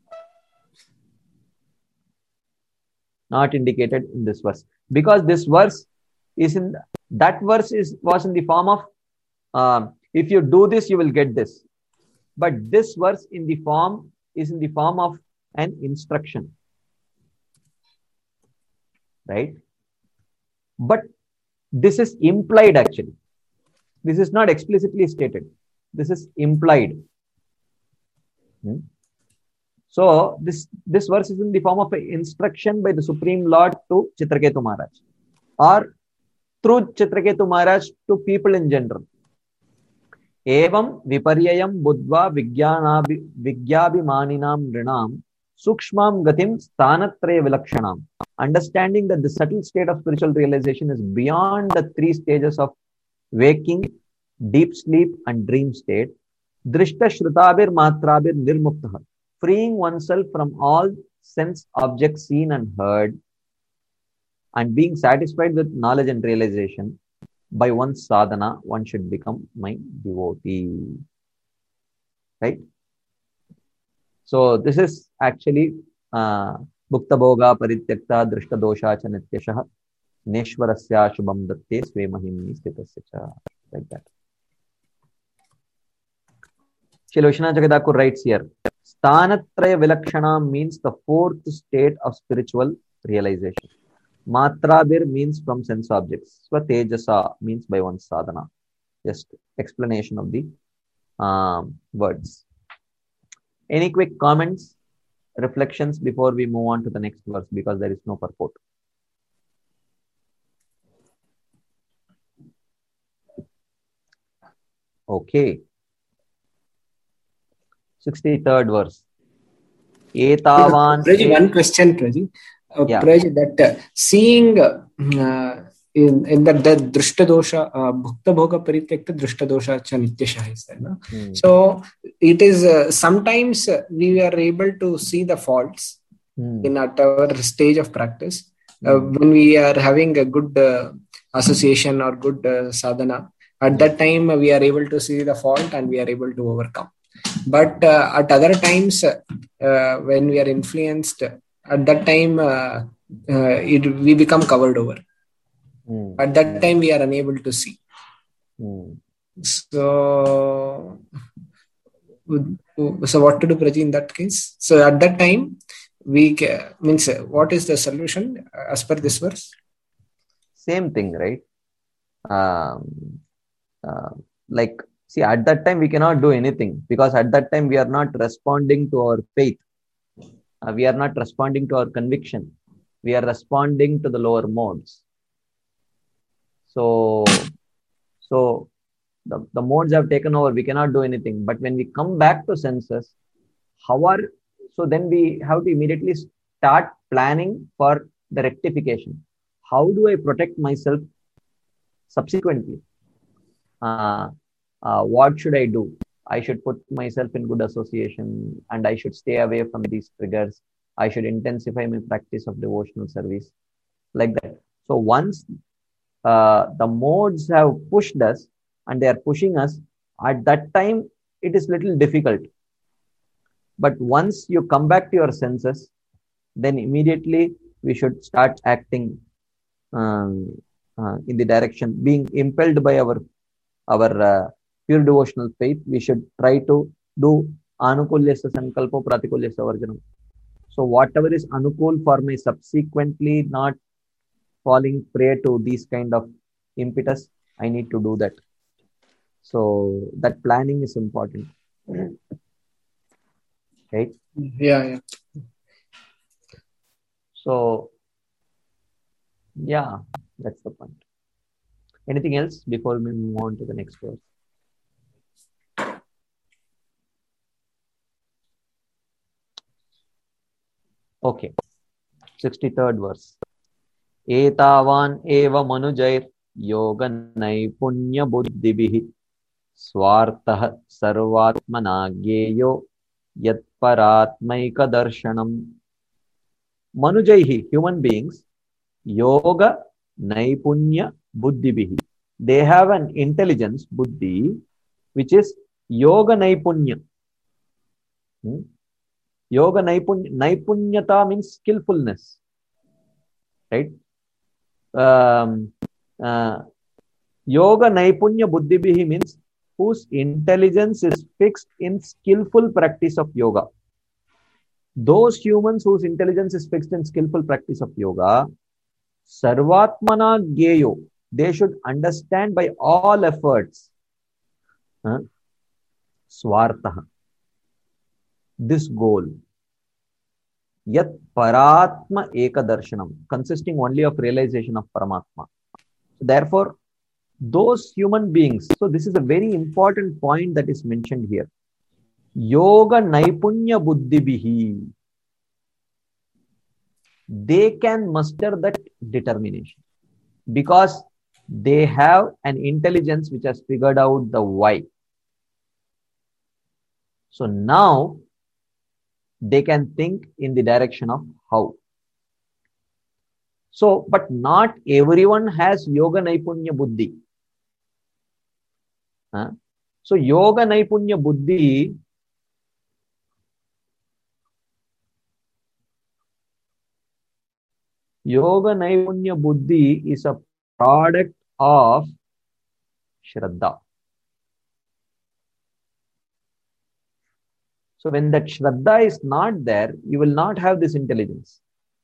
Not indicated in this verse. Because this verse is in, that verse was in the form of, if you do this, you will get this. But this verse is in the form of an instruction. Right? But this is implied actually. This is not explicitly stated. This is implied. So this verse is in the form of an instruction by the Supreme Lord to Chitraketu Maharaj, or through Chitraketu Maharaj to people in general. Evam viparyayam buddhva vigyabhimaninam nrinam sukshmam gatim stanatraya vilakshanam. Understanding that the subtle state of spiritual realization is beyond the three stages of waking, deep sleep, and dream state. Drishta shrutabir matrabir nirmuktah. Freeing oneself from all sense objects seen and heard, and being satisfied with knowledge and realization. By one's sadhana, one should become my devotee. Right? So this is actually Bhukta Bhoga Parityakta Drishta Dosha Cha Nityashah Neshwarasya Shubham Datte Sve Mahimni Stitasya Cha. Like that. Srila Vishwanath Jagadakur writes here, Stanatraya Vilakshanam means the fourth state of spiritual realization. Matrabir means from sense objects. Swatejasa means by one's sadhana. Just explanation of the words. Any quick comments, reflections before we move on to the next verse, because there is no purport. Okay. 63rd verse. Etavan. Praji, one question, Praji. Praji, that seeing in that Drishta Dosha, Bhukta Bhoga Parityakta Drishta Dosha Cha Nityashah is there. No? So it is sometimes we are able to see the faults in at our stage of practice. When we are having a good association or good sadhana, at that time we are able to see the fault and we are able to overcome. But at other times, when we are influenced, at that time we become covered over. At that time, we are unable to see. So what to do, Praji, in that case? So at that time, what is the solution as per this verse? Same thing, right? See, at that time, we cannot do anything, because at that time, we are not responding to our faith. We are not responding to our conviction. We are responding to the lower modes. So the modes have taken over. We cannot do anything. But when we come back to senses, then we have to immediately start planning for the rectification. How do I protect myself subsequently? What should I do? I should put myself in good association, and I should stay away from these triggers. I should intensify my practice of devotional service, like that. So once the modes have pushed us and they are pushing us, at that time it is little difficult. But once you come back to your senses, then immediately we should start acting in the direction, being impelled by our pure devotional faith. We should try to do anukulyasya sankalpa pratikulyasya varjanam. So whatever is anukul for me, subsequently not falling prey to these kind of impetus, I need to do that. So that planning is important. Right? Yeah. So Yeah, that's the point. Anything else before we move on to the next verse? Okay, 63rd verse. एतावान् एव मनुजैर्योगनैपुण्यबुद्धिभिः स्वार्थः सर्वात्मना ज्ञेयो यत्परात्मैकदर्शनम्. Manujaihi, human beings, yoga naipunya buddhibihi. They have an intelligence, buddhi, which is yoga naipunya. Yoga naipunya, naipunyata means skillfulness, right? Yoga naipunya buddhibihi means whose intelligence is fixed in skillful practice of yoga. Those humans whose intelligence is fixed in skillful practice of yoga, sarvatmana gyeyo, they should understand by all efforts, swartaha, this goal, yat paratma ekadarshanam, consisting only of realization of Paramatma. Therefore, those human beings, so this is a very important point that is mentioned here. Yoga naipunya buddhibihi, they can muster that determination because they have an intelligence which has figured out the why. So now they can think in the direction of how. So, but not everyone has yoga naipunya buddhi. So yoga naipunya buddhi is a product of Shraddha. So when that Shraddha is not there, you will not have this intelligence.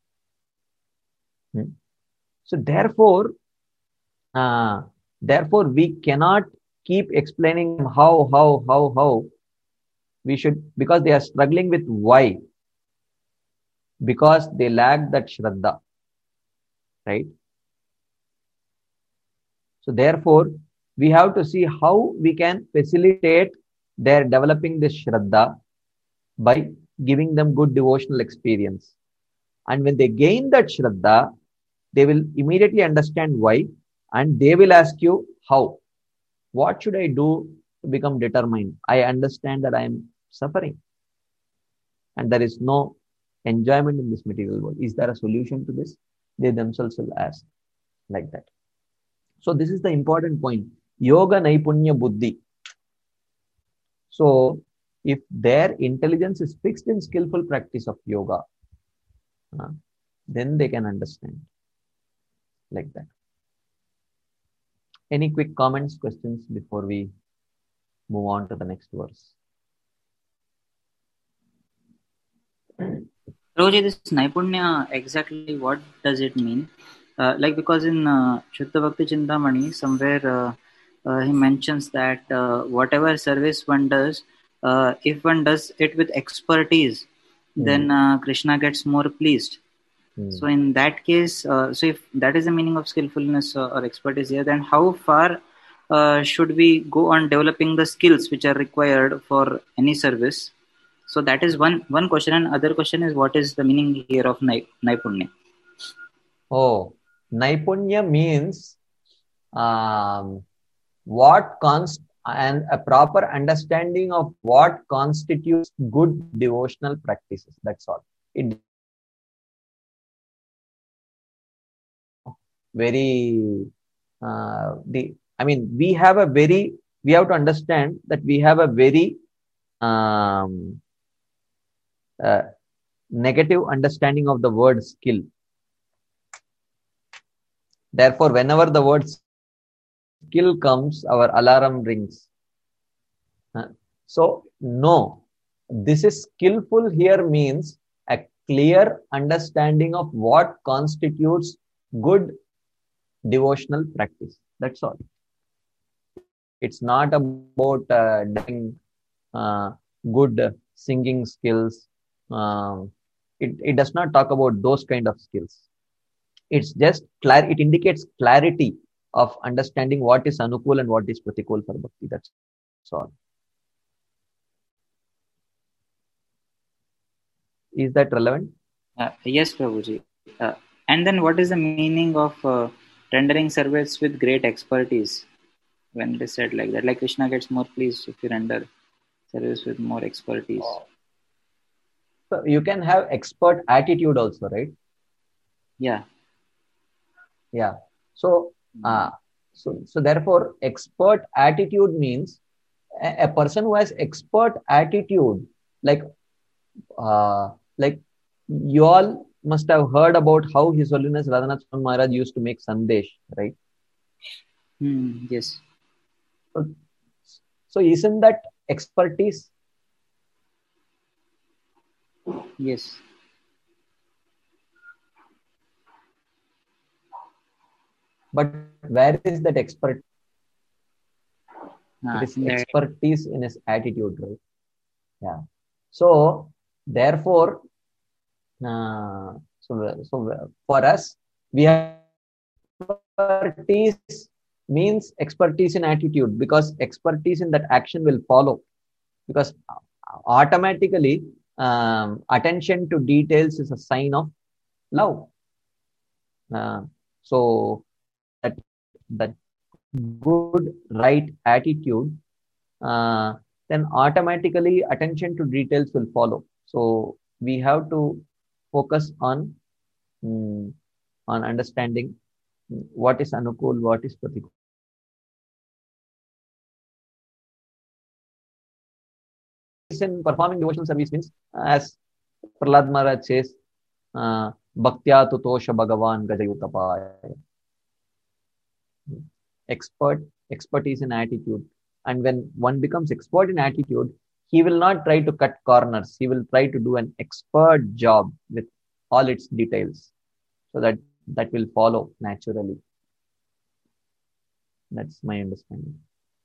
So therefore we cannot keep explaining how. We should, because they are struggling with why. Because they lack that Shraddha. Right? So therefore, we have to see how we can facilitate their developing this Shraddha by giving them good devotional experience. And when they gain that Shraddha, they will immediately understand why, and they will ask you how. What should I do to become determined? I understand that I am suffering and there is no enjoyment in this material world. Is there a solution to this? They themselves will ask like that. So this is the important point. Yoga naipunya buddhi. So if their intelligence is fixed in skillful practice of yoga, then they can understand like that. Any quick comments, questions before we move on to the next verse? Roji, this Naipunya, exactly what does it mean? Like, because in Shuddha Bhakti Chintamani, somewhere he mentions that whatever service one does, if one does it with expertise, then Krishna gets more pleased. So in that case, so if that is the meaning of skillfulness or expertise here, then how far should we go on developing the skills which are required for any service? So that is one question. And other question is, what is the meaning here of Naipunya? Oh, Naipunya means and a proper understanding of what constitutes good devotional practices. That's all. We have to understand that we have a very negative understanding of the word skill. Therefore, whenever the word skill comes, our alarm rings. So, no, this is skillful here means a clear understanding of what constitutes good devotional practice. That's all. It's not about doing good singing skills. It does not talk about those kind of skills. It's just it indicates clarity of understanding what is Anukul and what is Pratikul for Bhakti. That's all. Is that relevant? Yes, Prabhuji. And then what is the meaning of rendering service with great expertise when it is said like that? Like Krishna gets more pleased if you render service with more expertise. So you can have expert attitude also, right? Yeah. Yeah. So, so therefore, expert attitude means a person who has expert attitude, like you all must have heard about how His Holiness Radhanath Swami Maharaj used to make sandesh, right? Yes. So isn't that expertise? Yes. But where is that expert? It is expertise in his attitude, right? Yeah. So therefore, so for us, we have expertise means expertise in attitude, because expertise in that action will follow, because automatically attention to details is a sign of love. So that good right attitude, then automatically attention to details will follow. So we have to focus on understanding what is Anukul, what is Pratikul. In performing devotional service means, as Prahlad Maharaj says, Bhaktya tutosha Bhagavan Gajayutapaya. Expertise in attitude. And when one becomes expert in attitude, he will not try to cut corners. He will try to do an expert job with all its details, so that will follow naturally. That's my understanding.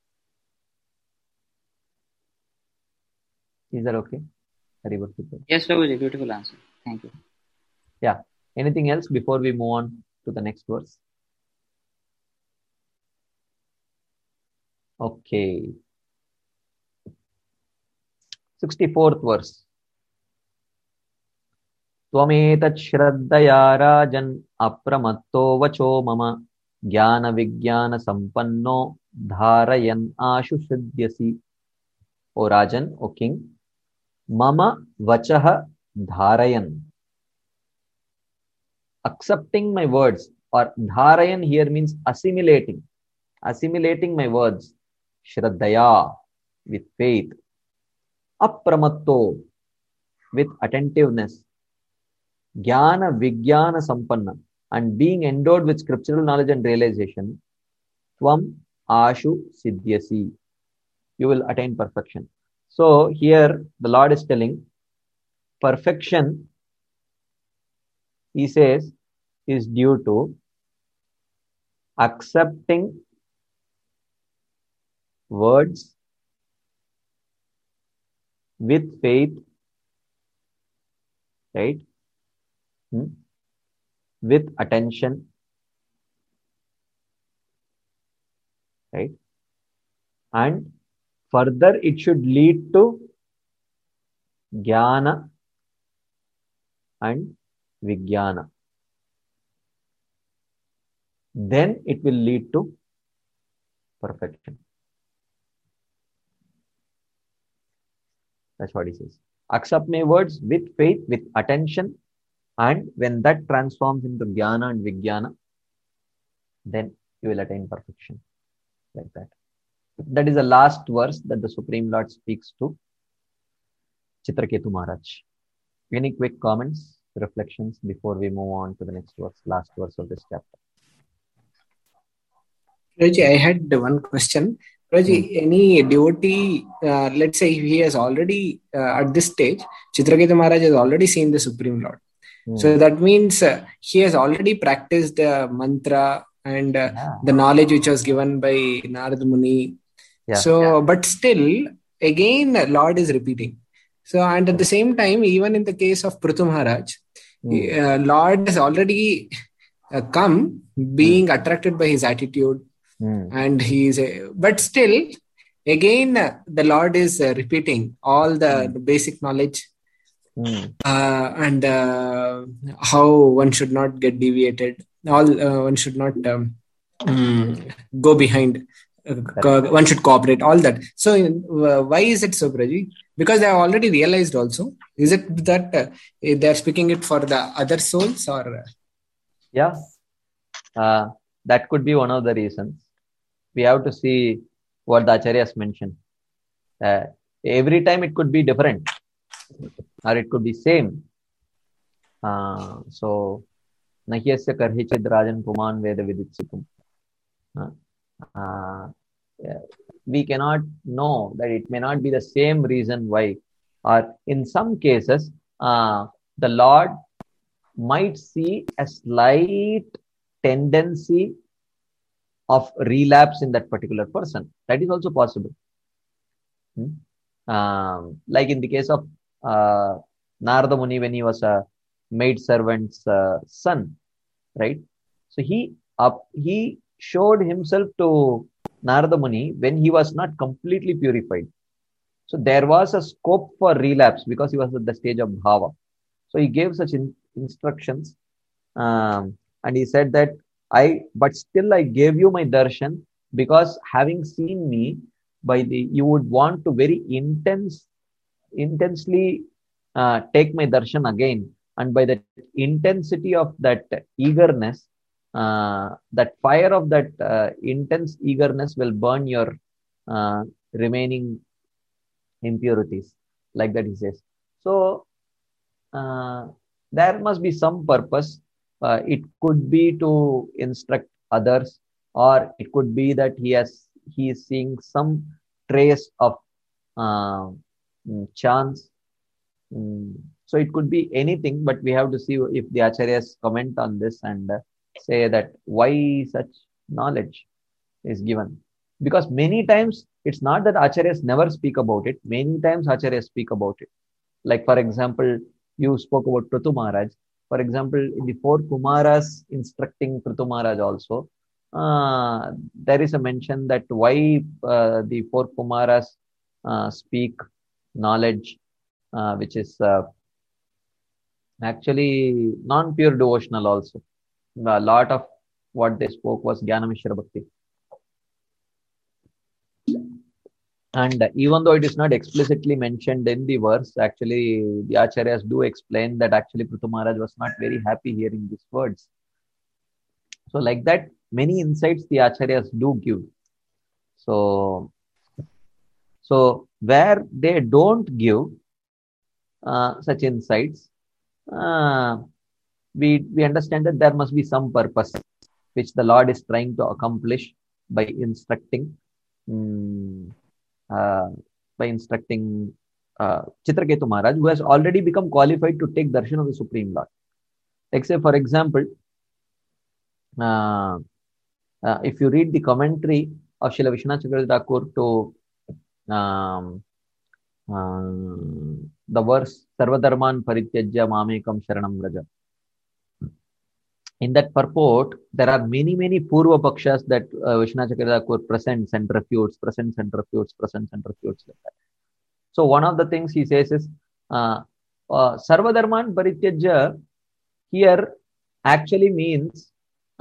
Is that okay? Yes, Prabhuji, beautiful answer. Thank you. Yeah. Anything else before we move on to the next verse? Okay. 64th verse. Tvametat shraddaya rajan apramatto vacho mama jnana vijnana sampanno dharayan ashu siddhyasi. O Rajan, O King, mama vachaha dharayan. Accepting my words, or dharayan here means assimilating my words. Shraddaya, with faith. Apramatto, with attentiveness. Jnana vijnana sampanna, and being endowed with scriptural knowledge and realization. Tvam ashu siddhyasi, you will attain perfection. So here the Lord is telling, perfection, he says, is due to accepting words with faith, right? With attention, right? And further, it should lead to jnana and vijnana. Then it will lead to perfection. That's what he says. Accept my words with faith, with attention, and when that transforms into jnana and vijnana, then you will attain perfection. Like that. That is the last verse that the Supreme Lord speaks to Chitraketu Maharaj. Any quick comments, reflections before we move on to the next verse, last verse of this chapter? Raji, I had one question. Raji, any devotee, let's say he has already, at this stage, Chitraketu Maharaj has already seen the Supreme Lord. So that means he has already practiced the mantra and the knowledge which was given by Narad Muni. But still, again, Lord is repeating. So, and at the same time, even in the case of Prithu Maharaj, Lord has already come, being attracted by his attitude, and but still, again, the Lord is repeating all the basic knowledge and how one should not get deviated. One should not go behind. One should cooperate. All that. So, why is it so, Praji? Because they have already realized. Also, is it that they are speaking it for the other souls, or? Yeah, that could be one of the reasons. We have to see what the Acharyas mentioned. Every time it could be different, or it could be same. So, Nahyasya karhichid rajan puman veda viditsitum. We cannot know that it may not be the same reason why, or in some cases, the Lord might see a slight tendency of relapse in that particular person. That is also possible. Like in the case of Narada Muni, when he was a maid servant's son, right? So he showed himself to Narada Muni when he was not completely purified. So there was a scope for relapse because he was at the stage of bhava. So he gave such instructions, and he said that but still I gave you my darshan because having seen me, you would want to very intensely take my darshan again, and by the intensity of that eagerness, that fire of that intense eagerness will burn your remaining impurities, like that he says. So there must be some purpose. It could be to instruct others, or it could be that he is seeing some trace of chance. So it could be anything, but we have to see if the Acharyas comment on this and say that why such knowledge is given. Because many times it's not that Acharyas never speak about it. Many times Acharyas speak about it. Like, for example, you spoke about Prithu Maharaj. For example, in the 4 Kumaras instructing Prithu Maharaj also, there is a mention that why the 4 Kumaras speak knowledge, which is actually non-pure devotional also. A lot of what they spoke was Jnana Mishra Bhakti. And even though it is not explicitly mentioned in the verse, actually the Acharyas do explain that actually Prithu Maharaj was not very happy hearing these words. So like that, many insights the Acharyas do give. So where they don't give such insights, we understand that there must be some purpose which the Lord is trying to accomplish by instructing Chitraketu Maharaj, who has already become qualified to take darshan of the Supreme Lord. Like say, for example, if you read the commentary of Srila Vishwanath Chakravarti Thakur to the verse Sarvadharman Parityajya Mamekam Sharanam Vraja. In that purport, there are many Purva Pakshas that Vishwanath Chakravarti Thakur presents and refutes like that. So one of the things he says is Sarvadharman Parityajya here actually means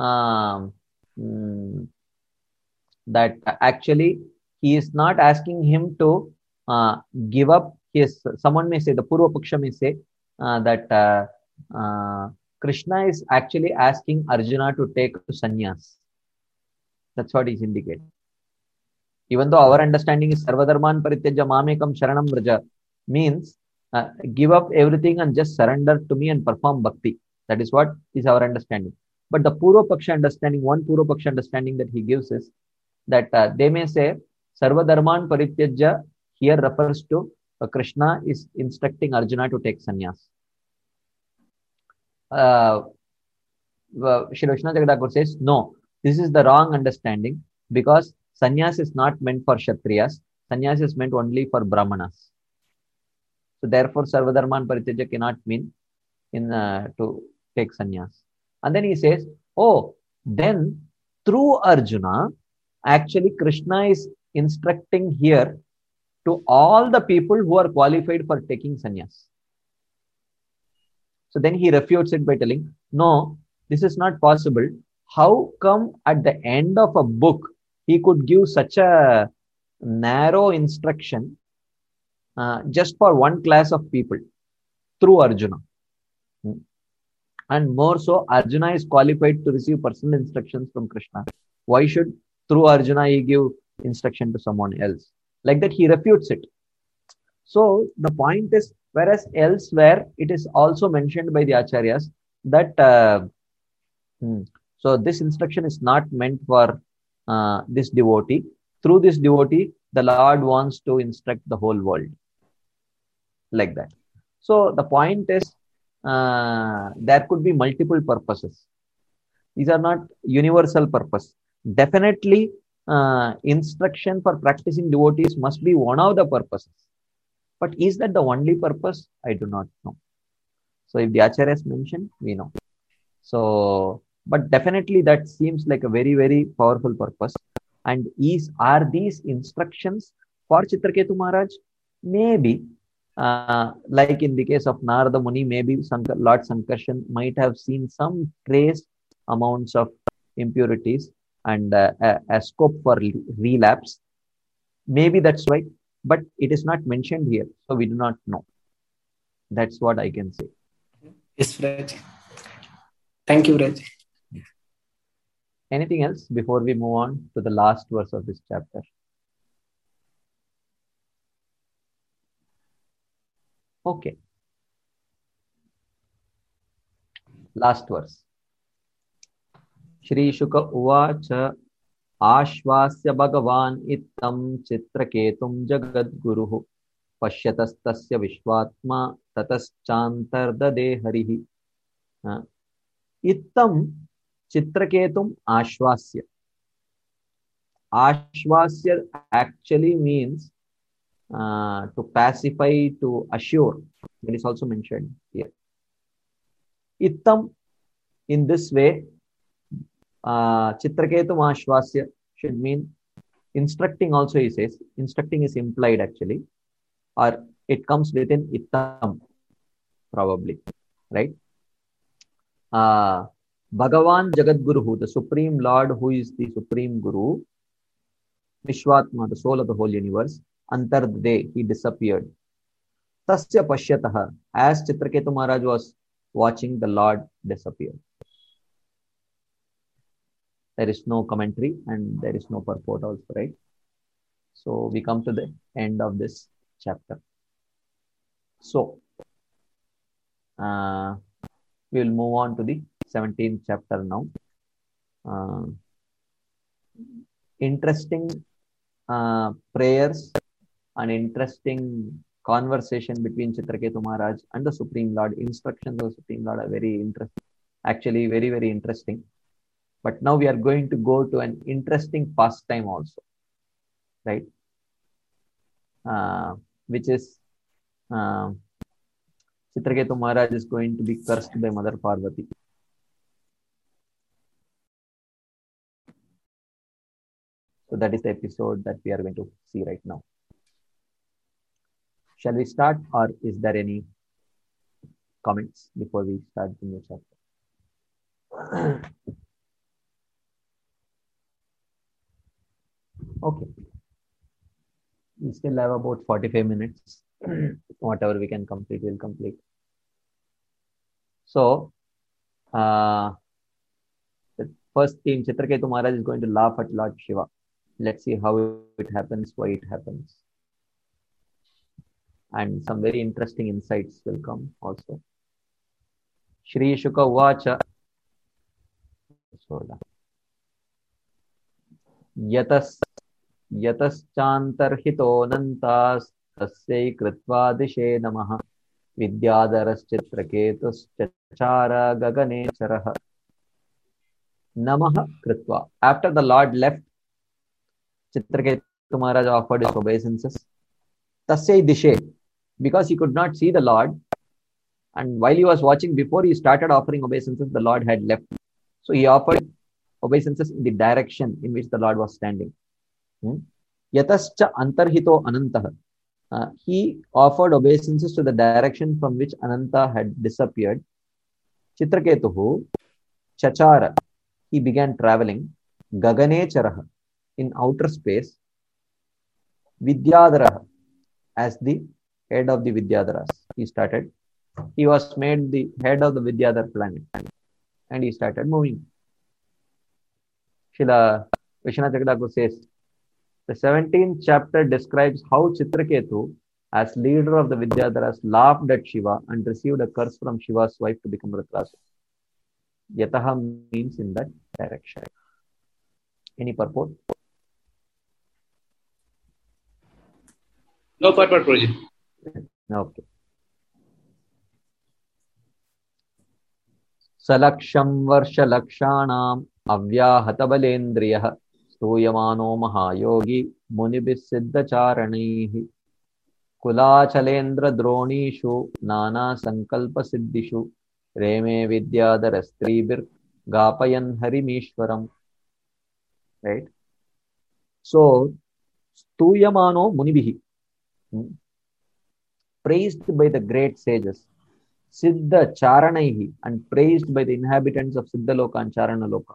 that actually he is not asking him to give up his, someone may say, the Purva Paksha may say that Krishna is actually asking Arjuna to take sannyas. That's what he's indicating. Even though our understanding is Sarvadharman Parityajya Mamekam Sharanam Vraja means give up everything and just surrender to me and perform bhakti. That is what is our understanding. But the Purva Paksha understanding, one Purva Paksha understanding that he gives is that they may say Sarvadharman Parityajya here refers to Krishna is instructing Arjuna to take sannyas. Shri Vishwanath Chakravarti Thakur says, no, this is the wrong understanding because sannyas is not meant for Kshatriyas. Sannyas is meant only for Brahmanas. So therefore, Sarvadharman Parityajya cannot mean to take sannyas. And then he says, Oh, then through Arjuna, actually Krishna is instructing here to all the people who are qualified for taking sannyas. So then he refutes it by telling, no, this is not possible. How come at the end of a book he could give such a narrow instruction just for one class of people through Arjuna? And more so, Arjuna is qualified to receive personal instructions from Krishna. Why should through Arjuna he give instruction to someone else? Like that, he refutes it. So the point is, whereas elsewhere it is also mentioned by the acharyas that so this instruction is not meant for this devotee. Through this devotee, the Lord wants to instruct the whole world. Like that. So the point is, there could be multiple purposes. These are not universal purpose. Definitely, instruction for practicing devotees must be one of the purposes. But is that the only purpose? I do not know. So if the acharyas mention, we know. So, but definitely that seems like a very, very powerful purpose. And are these instructions for Chitraketu Maharaj? Maybe. Like in the case of Narada Muni, maybe Lord Sankarshan might have seen some trace amounts of impurities and a scope for relapse. Maybe that's why, but it is not mentioned here, so we do not know. That's what I can say. Yes, Vraj. Thank you, Vraj. Anything else before we move on to the last verse of this chapter? Okay. Last verse. Shri Shuka Uvacha Ashvasya Bhagavan Ittam Chitraketum Jagadguruhu Pashyatastasya Vishwatma Tataschantardade Harihi. Ittam Chitraketum Ashvasya. Ashvasya actually means to pacify, to assure. It is also mentioned here. Ittam, in this way, Chitraketum Ashvasya should mean instructing also, he says. Instructing is implied actually. Or it comes within Ittam, probably. Right? Bhagavan Jagadguruhu, the Supreme Lord who is the Supreme Guru, Vishwatma, the soul of the whole universe, Antardade, he disappeared. Tasya Pashyataha, as Chitraketu Maharaj was watching, the Lord disappeared. There is no commentary and there is no purport also, right? So we come to the end of this chapter. So we will move on to the 17th chapter now. Interesting prayers, an interesting conversation between Chitraketu Maharaj and the Supreme Lord. Instructions of the Supreme Lord are very interesting. Actually, very, very interesting. But now we are going to go to an interesting pastime also, right? Which is Chitraketu Maharaj is going to be cursed by Mother Parvati. So that is the episode that we are going to see right now. Shall we start, or is there any comments before we start the new chapter? Okay. We still have about 45 minutes. Whatever we can complete, we'll complete. So, the first theme, Chitraketu Maharaj is going to laugh at Lord Shiva. Let's see how it happens, why it happens. And some very interesting insights will come also. Shri Shuka Vacha Yataschantarhito nantas tasyai kritva dishe namaha Vidyadharas Chitraketus chachara gagane charaha Namaha kritva. After the Lord left, Chitraketu Maharaj offered his obeisances. Tasyai dishe, because he could not see the Lord, and while he was watching, before he started offering obeisances, the Lord had left. So he offered obeisances in the direction in which the Lord was standing. Yatascha antarhito anantah. He offered obeisances to the direction from which Ananta had disappeared. Chitraketuhu chachara. He began traveling. Gaganecharaha, in outer space. Vidyadhara, as the head of the Vidyadharas. He started. He was made the head of the Vidyadhar planet. And he started moving. Srila Vishwanath Chakravarti says, the 17th chapter describes how Chitraketu, as leader of the Vidyadharas, laughed at Shiva and received a curse from Shiva's wife to become Ratrasura. Yataha means in that direction. Any purport? No purport, Prabhuji. Okay. Salaksham varsha lakshanam avyahatabalendriyah स्तूयमानो महायोगी मुनिभिः सिद्धचारणैः कुलाचलेन्द्र द्रोणीषु नाना संकल्प सिद्धिषु रेमे Vidyadhar स्त्रीभिर्गापयन् हरिमीश्वरम्. Right? So, स्तूयमानो मुनिभिः, praised by the great sages, siddha charanaihi, and praised by the inhabitants of Siddhaloka and Charanaloka.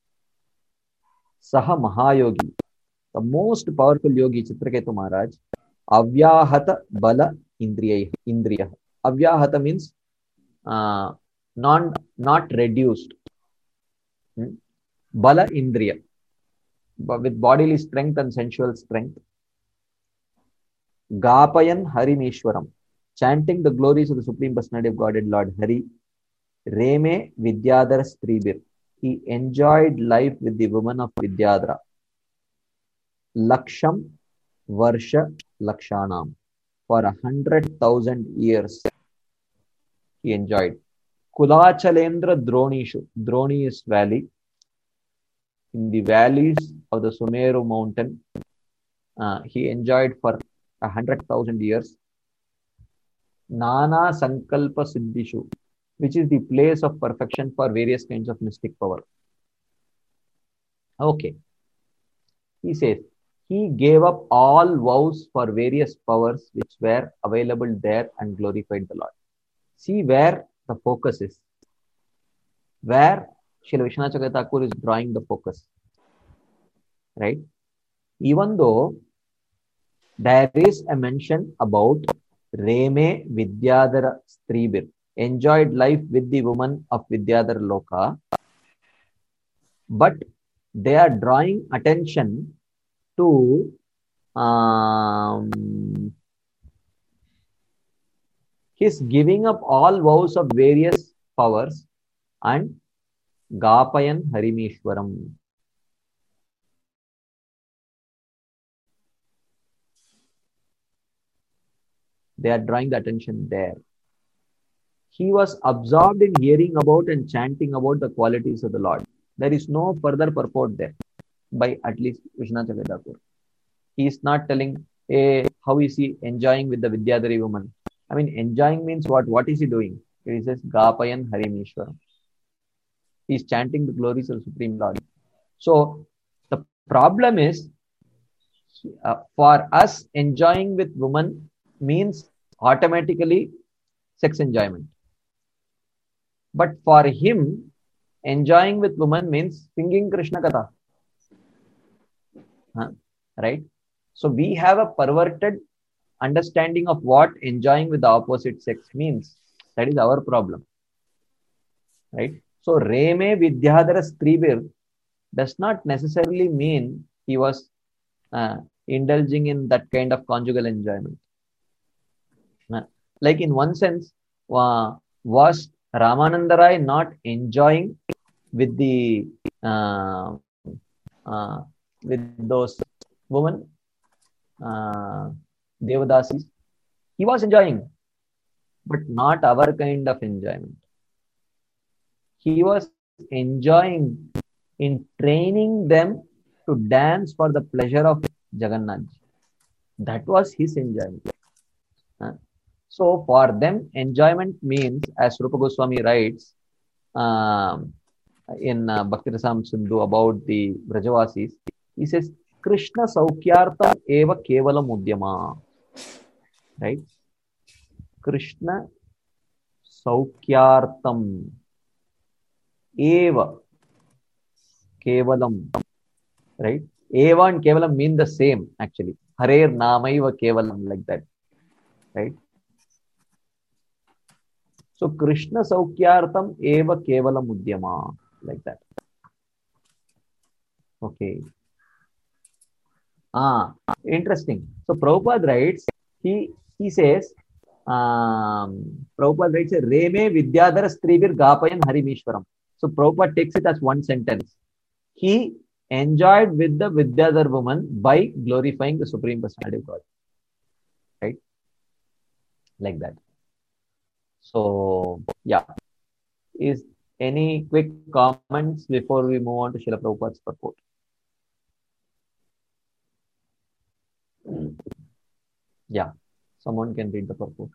Saha Mahayogi, the most powerful yogi Chitraketu Maharaj, Avyahata Bala Indriya. Avyahata means not reduced. Bala Indriya, with bodily strength and sensual strength. Gapayan Harimishwaram, chanting the glories of the Supreme Personality of Godhead Lord Hari. Reme Vidyadhara Stribir, he enjoyed life with the woman of Vidyadhara. Laksham Varsha Lakshanam, for 100,000 years he enjoyed. Kulachalendra Dronishu, Droni is valley. In the valleys of the Sumeru mountain, he enjoyed for 100,000 years. Nana Sankalpa Siddhishu, which is the place of perfection for various kinds of mystic power. Okay. He says, he gave up all vows for various powers which were available there and glorified the Lord. See where the focus is. Where Srila Vishwanath Chakravarti Thakur is drawing the focus. Right? Even though there is a mention about Reme Vidyadhara Stribir, enjoyed life with the woman of Vidyadhara Loka, but they are drawing attention to his giving up all vows of various powers and Gapayan Harimishwaram. They are drawing the attention there. He was absorbed in hearing about and chanting about the qualities of the Lord. There is no further purport there by at least Vishwanath Chakravarti Thakur. He is not telling, hey, how is he enjoying with the Vidyadhari woman? I mean, enjoying means what? What is he doing? He says, Gapayan Harimishwaram. He is chanting the glories of the Supreme Lord. So, the problem is, for us, enjoying with woman means automatically sex enjoyment. But for him, enjoying with woman means singing Krishna Katha. Right? So we have a perverted understanding of what enjoying with the opposite sex means. That is our problem. Right? So Reme Vidyadhara Stribir does not necessarily mean he was indulging in that kind of conjugal enjoyment. Like in one sense, was Ramananda Rai not enjoying with the with those women, Devadasis? He was enjoying, but not our kind of enjoyment. He was enjoying in training them to dance for the pleasure of Jagannath. That was his enjoyment. So for them, enjoyment means, as Rupa Goswami writes, in Bhakti Rasam Sindhu about the Vrajavasis. He says, Krishna Saukyartam eva kevalam udyama. Right? Krishna Saukyartam eva kevalam. Right? Eva and kevalam mean the same actually. Harer namaiva kevalam, like that. Right? So Krishna Saukyartam eva kevalam udyama, like that. Okay. Interesting. So Prabhupada writes, he says, Prabhupada writes, Reme Vidyadhara Strivir Gapayan Harimishwaram. So Prabhupada takes it as one sentence. He enjoyed with the Vidyadhar woman by glorifying the Supreme Personality of God. Right? Like that. So, yeah. Is any quick comments before we move on to Srila Prabhupada's purport? Yeah. Someone can read the purport.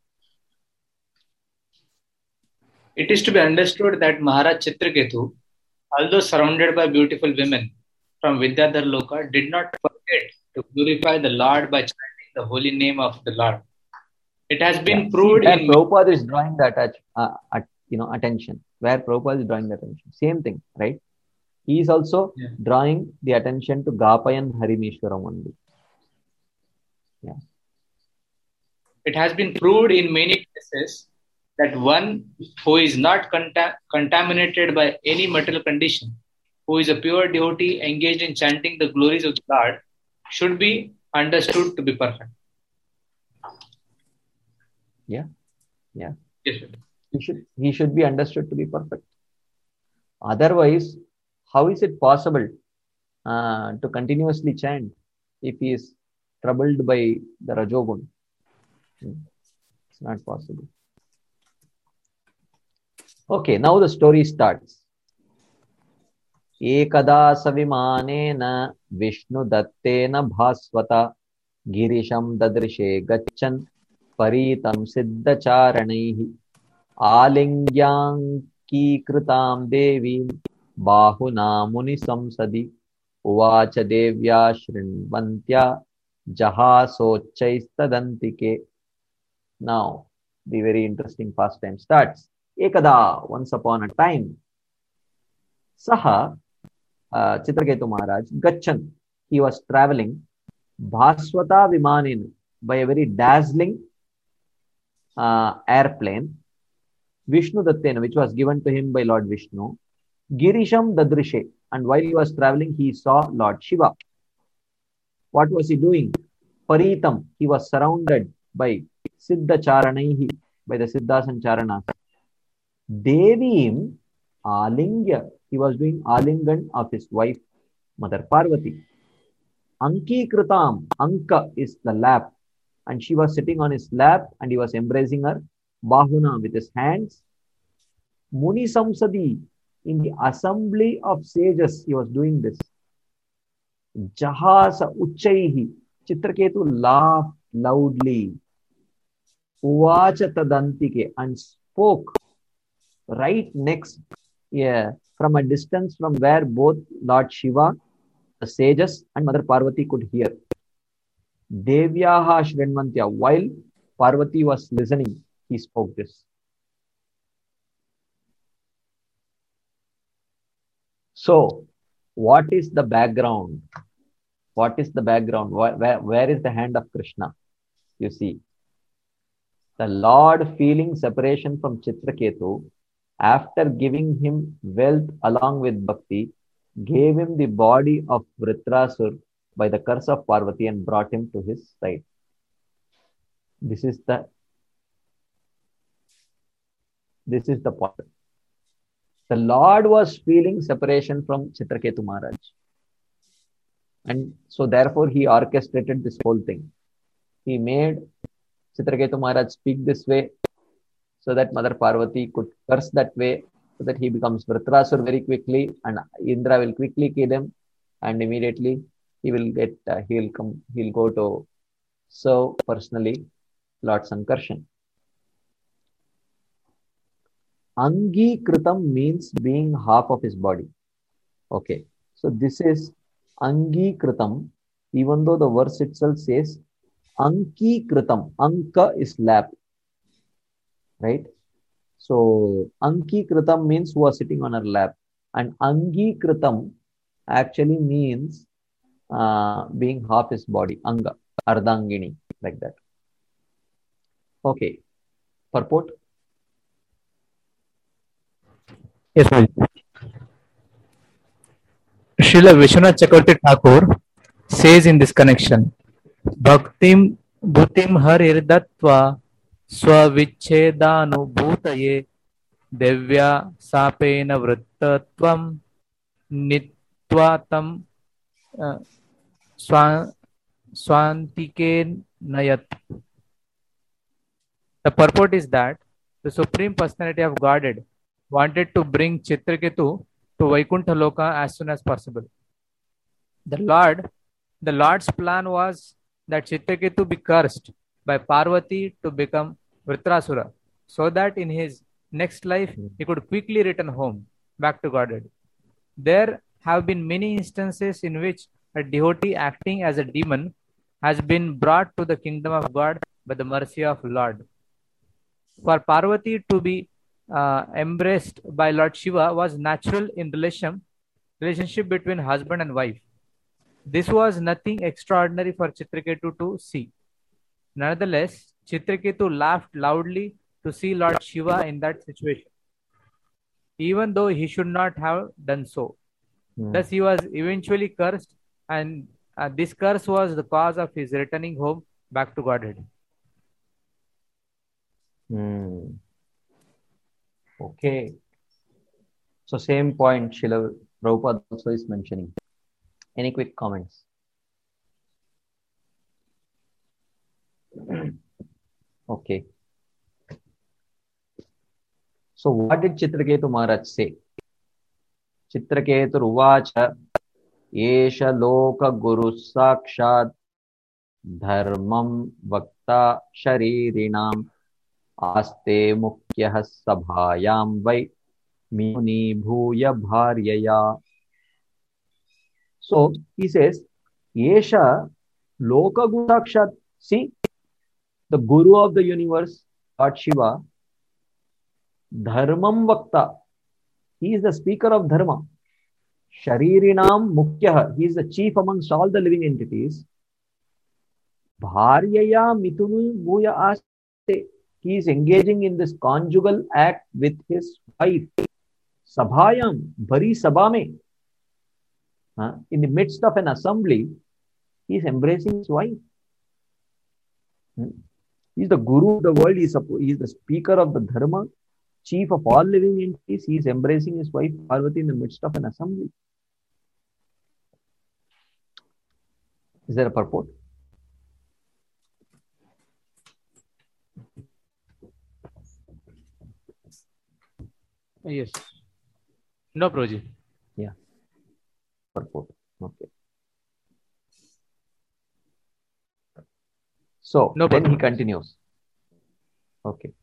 It is to be understood that Maharaj Chitraketu, although surrounded by beautiful women from Vidyadhar Loka, did not forget to glorify the Lord by chanting the holy name of the Lord. It has been proved where in Prabhupada is drawing that attention. Where Prabhupada is drawing the attention. Same thing, right? He is also drawing the attention to Gapayan Harimishwaram only. Yeah. It has been proved in many cases that one who is not contaminated by any material condition, who is a pure devotee engaged in chanting the glories of the Lord, should be understood to be perfect. Yeah. Yeah. Yes, sir. He should be understood to be perfect. Otherwise, how is it possible to continuously chant if he is troubled by the Rajogun? It's not possible. Okay, now the story starts. Ekada savimanena Vishnu dattena bhasvata girisham dadrishe gachan paritam siddhacharanaihi alingyanki kritam devim bahuna muni samsadi uvacha devya shrinvantya jahasochaistadantike. Now, the very interesting pastime starts. Ekada, once upon a time, Saha, Chitraketu Maharaj, Gachan, he was traveling, Bhaswata Vimanin, by a very dazzling airplane, Vishnu Dattena, which was given to him by Lord Vishnu, Girisham Dadrishe, and while he was traveling, he saw Lord Shiva. What was he doing? Paritam, he was surrounded by Siddhacharanaihi, by the Siddhas and Charanas. Devim Alingya, he was doing Alingan of his wife, Mother Parvati. Anki Kritam, Anka is the lap, and she was sitting on his lap and he was embracing her. Bahuna with his hands. Muni Samsadi, in the assembly of sages, he was doing this. Jahasa Uchaihi, Chitraketu laughed loudly. Uvacha Tadantike, and spoke right next, from a distance from where both Lord Shiva, the sages, and Mother Parvati could hear. Devyaha Shrinvantya, while Parvati was listening, he spoke this. So, what is the background? What is the background? Where is the hand of Krishna? You see, the Lord, feeling separation from Chitraketu, after giving him wealth along with bhakti, gave him the body of Vritrasur by the curse of Parvati and brought him to his side. This is the point. The Lord was feeling separation from Chitraketu Maharaj. And so therefore he orchestrated this whole thing. He made Chitraketu Maharaj speak this way so that Mother Parvati could curse that way, so that he becomes Vritrasur very quickly and Indra will quickly kill him, and immediately he'll go to serve personally Lord Sankarshan. Angikritam means being half of his body. Okay. So this is Angikritam, even though the verse itself says Ankikritam. Anka is lap, right? So Ankikritam means who was sitting on her lap. And Angikritam actually means being half his body. Anga, Ardangini, like that. Okay. Purport? Yes, Prabhuji. Srila Vishwanath Chakravarti Thakur says in this connection, Bhaktim Bhutim Harirdatva Swavichedanu Devya Sapena Vrittatvam Nitvatam Swantike Nayat. The purport is that the Supreme Personality of Godhead wanted to bring Chitraketu to Vaikuntha Loka as soon as possible. The Lord's plan was that Chitraketu be cursed by Parvati to become Vritrasura, so that in his next life he could quickly return home, back to Godhead. There have been many instances in which a devotee acting as a demon has been brought to the kingdom of God by the mercy of Lord. For Parvati to be embraced by Lord Shiva was natural in relationship between husband and wife. This was nothing extraordinary for Chitraketu to see. Nonetheless, Chitraketu laughed loudly to see Lord Shiva in that situation, even though he should not have done so. Thus, he was eventually cursed, and this curse was the cause of his returning home back to Godhead. Okay. So same point Srila Prabhupada also is mentioning. Any quick comments? Okay. So what did Chitraketu Maharaj say? Chitraketu Ruvacha Esha Loka Guru Sakshat Dharmam Vakta Sharirinam Aste Mukyah Sabhayam Vai Muni Bhuya Bharyaya. So he says, Esha Loka Guru Sakshat. See, the Guru of the universe, Lord Shiva, Dharmam Vakta. He is the speaker of Dharma. Sharirinam Mukyah. He is the chief amongst all the living entities. Bharyaya Mitunu Bhuya Aste. He is engaging in this conjugal act with his wife. Sabhayam, Bhari Sabame. In the midst of an assembly, he is embracing his wife. He is the Guru of the world. He is the speaker of the Dharma, chief of all living entities. He is embracing his wife Parvati in the midst of an assembly. Is there a purport? Yes. No, Prabhuji. Yeah. Purport. Okay. So No then he purport. continues. Okay.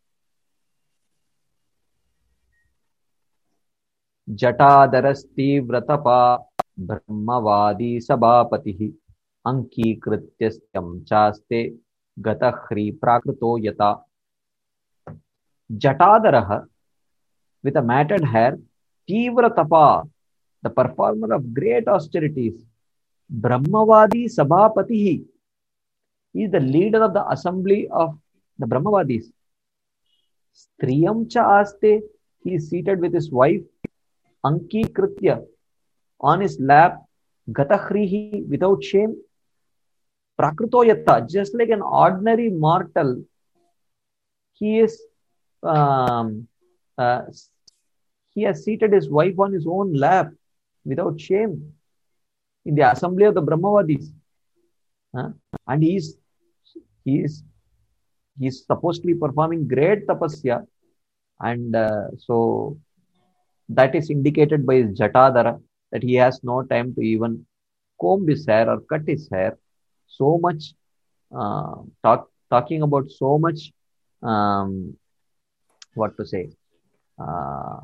Jatadarasti Vratapa Brahmavadi Sabapatihi Ankikrityam Chaste Gatahri Prakruto Yata. Jatadaraha, with a matted hair, Tivratapa, the performer of great austerities, Brahmavadi Sabapatihi, he is the leader of the assembly of the Brahmavadis. Striyam cha aste, he is seated with his wife, Ankikritya, on his lap, Gatahrihi, without shame, Prakrutoyata, just like an ordinary mortal, he is he has seated his wife on his own lap without shame in the assembly of the Brahmavadis. And he is supposed to be performing great tapasya, and so that is indicated by his Jatadara, that he has no time to even comb his hair or cut his hair. So much talking about so much what to say, uh,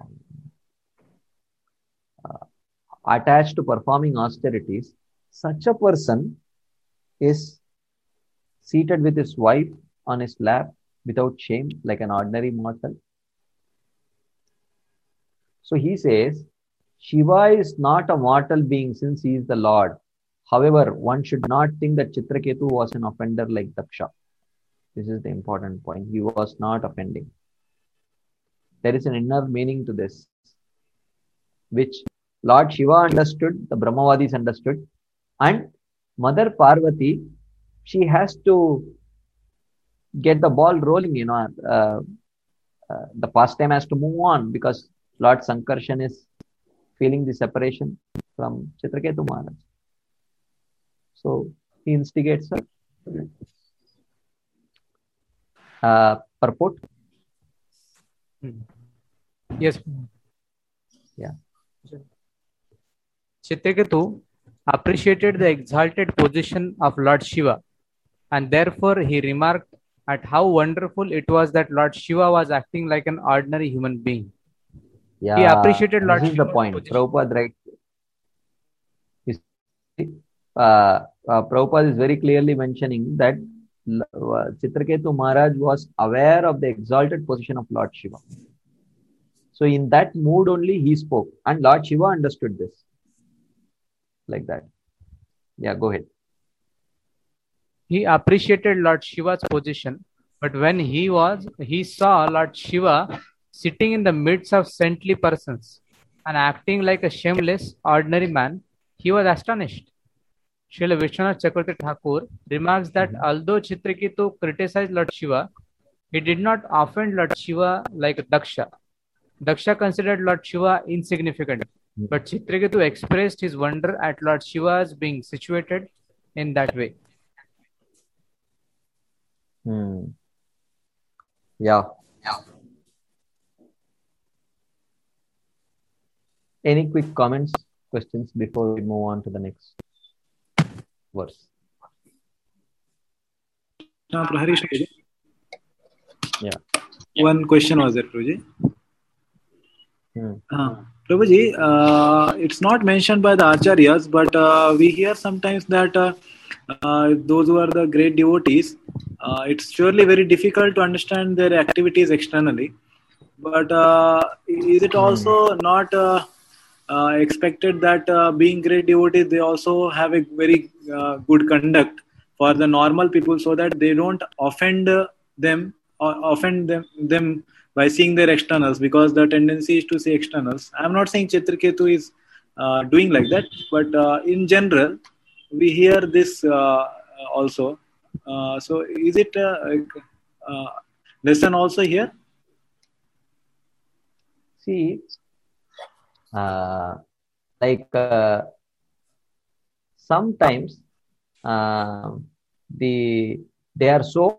attached to performing austerities, such a person is seated with his wife on his lap without shame, like an ordinary mortal. So he says, Shiva is not a mortal being since he is the Lord. However, one should not think that Chitraketu was an offender like Daksha. This is the important point. He was not offending. There is an inner meaning to this, which Lord Shiva understood, the Brahmavadis understood, and Mother Parvati, she has to get the ball rolling, the pastime has to move on because Lord Sankarshan is feeling the separation from Chitraketu Maharaj. So he instigates her. Purport? Yes. Yeah. Chitraketu appreciated the exalted position of Lord Shiva, and therefore he remarked at how wonderful it was that Lord Shiva was acting like an ordinary human being. Yeah, he appreciated Lord this is Shiva's the point. position. Prabhupada, right? Prabhupada is very clearly mentioning that Chitraketu Maharaj was aware of the exalted position of Lord Shiva. So in that mood only he spoke, and Lord Shiva understood this. Like that. Yeah, go ahead. He appreciated Lord Shiva's position, but when he saw Lord Shiva sitting in the midst of saintly persons and acting like a shameless, ordinary man, he was astonished. Srila Vishwanath Chakravarti Thakur remarks that although Chitraketu criticized Lord Shiva, he did not offend Lord Shiva like Daksha. Daksha considered Lord Shiva insignificant, but Chitraketu expressed his wonder at Lord Shiva's being situated in that way. Yeah. Any quick comments, questions before we move on to the next verse? Yeah. One question was there, Prabhuji. Prabhuji, it's not mentioned by the Acharyas, but we hear sometimes that those who are the great devotees, it's surely very difficult to understand their activities externally. But is it also not expected that being great devotees, they also have a very good conduct for the normal people so that they don't offend them by seeing their externals, because the tendency is to see externals. I'm not saying Chitraketu is doing like that, but in general, we hear this also. So is it a lesson also here? See, sometimes they are so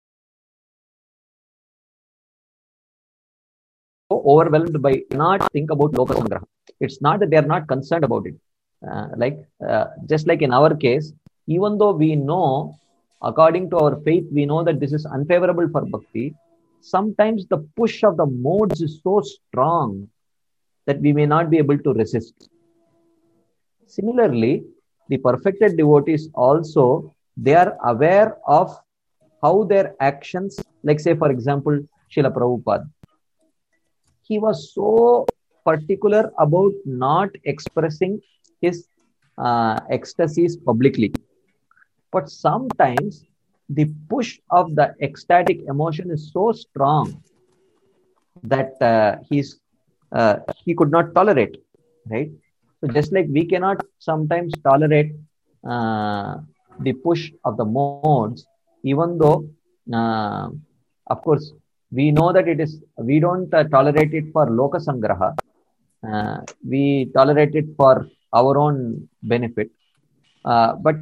overwhelmed by not think about Loka Sangraha. It's not that they are not concerned about it. Just like in our case, even though we know, according to our faith, we know that this is unfavorable for bhakti, sometimes the push of the modes is so strong that we may not be able to resist. Similarly, the perfected devotees also, they are aware of how their actions, like say for example, Srila Prabhupada, he was so particular about not expressing his ecstasies publicly. But sometimes the push of the ecstatic emotion is so strong that he could not tolerate, right? So just like we cannot sometimes tolerate the push of the modes, even though, of course, we know that we don't tolerate it for Loka Sangraha. We tolerate it for our own benefit. But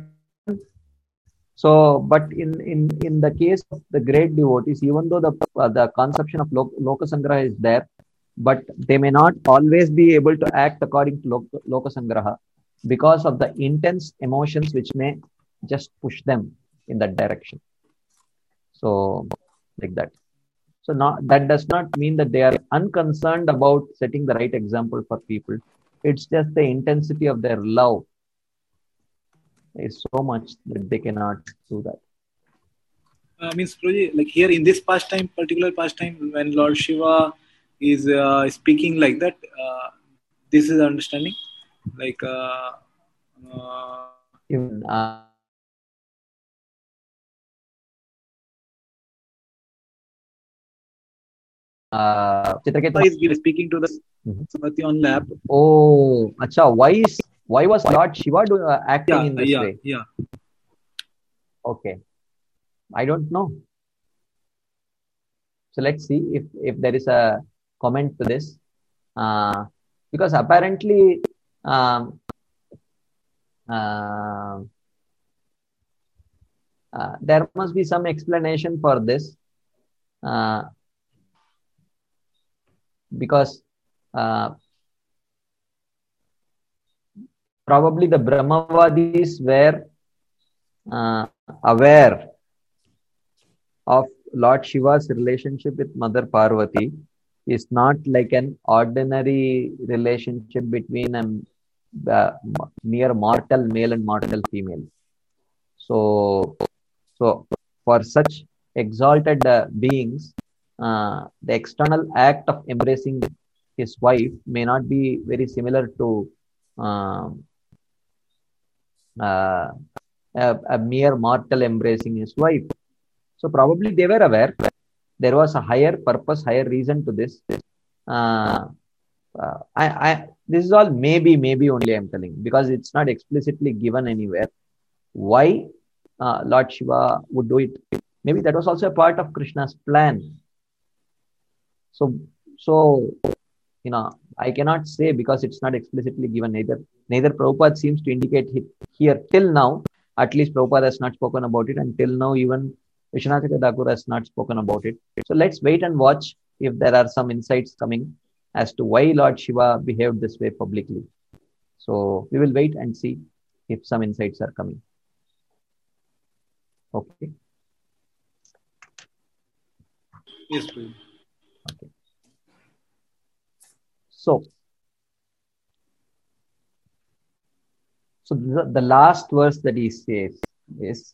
in the case of the great devotees, even though the conception of Loka Sangraha is there, but they may not always be able to act according to Loka Sangraha because of the intense emotions which may just push them in that direction. So, like that. So that does not mean that they are unconcerned about setting the right example for people. It's just the intensity of their love is so much that they cannot do that. Means Prabhuji, like here in this pastime, particular pastime, when Lord Shiva is speaking like that, this is understanding. Like Even Chitraketu is speaking to the Samati on lap. Oh, acha, why was Lord Shiva acting in this way? Yeah. Okay, I don't know. So let's see if there is a comment to this, because apparently there must be some explanation for this, because probably the Brahmavadis were aware of Lord Shiva's relationship with Mother Parvati is not like an ordinary relationship between a mere mortal male and mortal female. So for such exalted beings, the external act of embracing his wife may not be very similar to a mere mortal embracing his wife. So probably they were aware there was a higher purpose, higher reason to this. This is all maybe only I'm telling, because it's not explicitly given anywhere why Lord Shiva would do it. Maybe that was also a part of Krishna's plan. So I cannot say, because it's not explicitly given. Neither Prabhupada seems to indicate here till now. At least Prabhupada has not spoken about it, and till now even Vishwanath Thakur has not spoken about it. So let's wait and watch if there are some insights coming as to why Lord Shiva behaved this way publicly. So we will wait and see if some insights are coming. Okay. Yes, please. Okay. So the last verse that he says is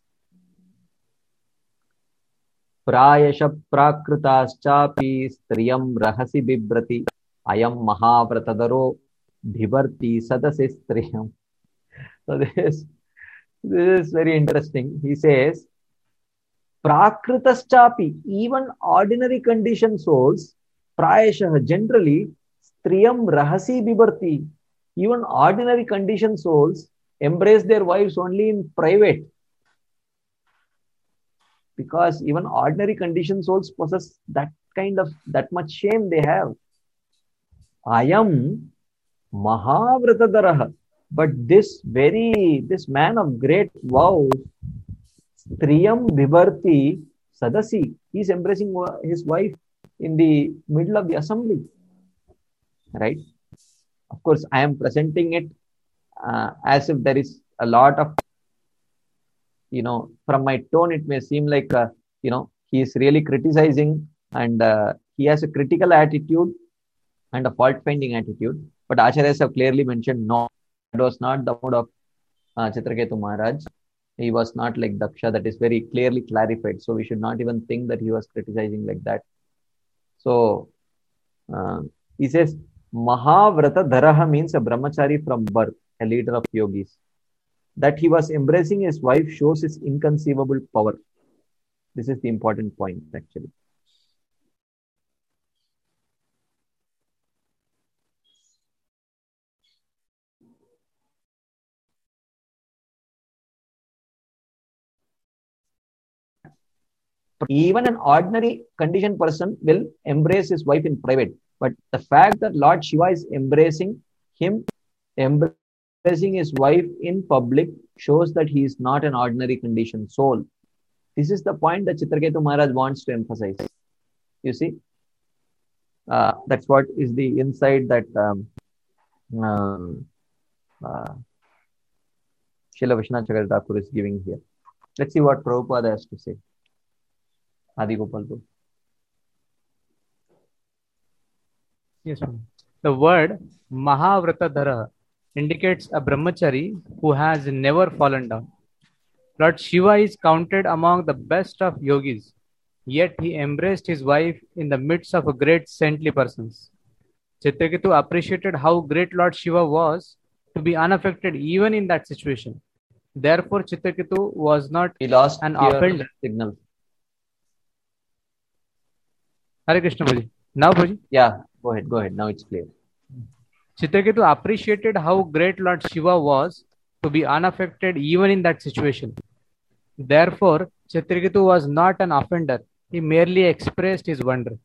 Prayasha prakritaschapi striyam rahasi bibrati ayam mahavratadaro bhibarti sadasi striyam. So this is very interesting. He says, Prakritaschapi, even ordinary conditioned souls, Prayasha, generally, Striyam Rahasi Bibarti, even ordinary conditioned souls embrace their wives only in private. Because even ordinary conditioned souls possess that much shame they have. Ayam Mahavratadaraha. But this man of great vows, Striyam Bibarti Sadasi, he is embracing his wife in the middle of the assembly. Right? Of course, I am presenting it as if there is a lot of, from my tone, it may seem like, he is really criticizing, and he has a critical attitude and a fault-finding attitude. But Acharyas have clearly mentioned, no, that was not the mood of Chitraketu Maharaj. He was not like Daksha. That is very clearly clarified. So we should not even think that he was criticizing like that. So he says, Mahavrata Dharaha means a brahmachari from birth, a leader of yogis. That he was embracing his wife shows his inconceivable power. This is the important point, actually. Even an ordinary conditioned person will embrace his wife in private. But the fact that Lord Shiva is embracing his wife in public shows that he is not an ordinary conditioned soul. This is the point that Chitraketu Maharaj wants to emphasize. You see, that's what is the insight that Srila Vishwanath Chakravarti Thakur is giving here. Let's see what Prabhupada has to say. Adi Gopal. Yes, Swami. The word Mahavratadhara indicates a brahmachari who has never fallen down. Lord Shiva is counted among the best of yogis, yet he embraced his wife in the midst of a great saintly persons. Chitraketu appreciated how great Lord Shiva was to be unaffected even in that situation. Therefore, Chitraketu was not He lost an your offender. signal. Hare Krishna, Bhuji. Now, Bhuji. Yeah, go ahead. Now it's clear. Chitraketu appreciated how great Lord Shiva was to be unaffected even in that situation. Therefore, Chitraketu was not an offender. He merely expressed his wonder.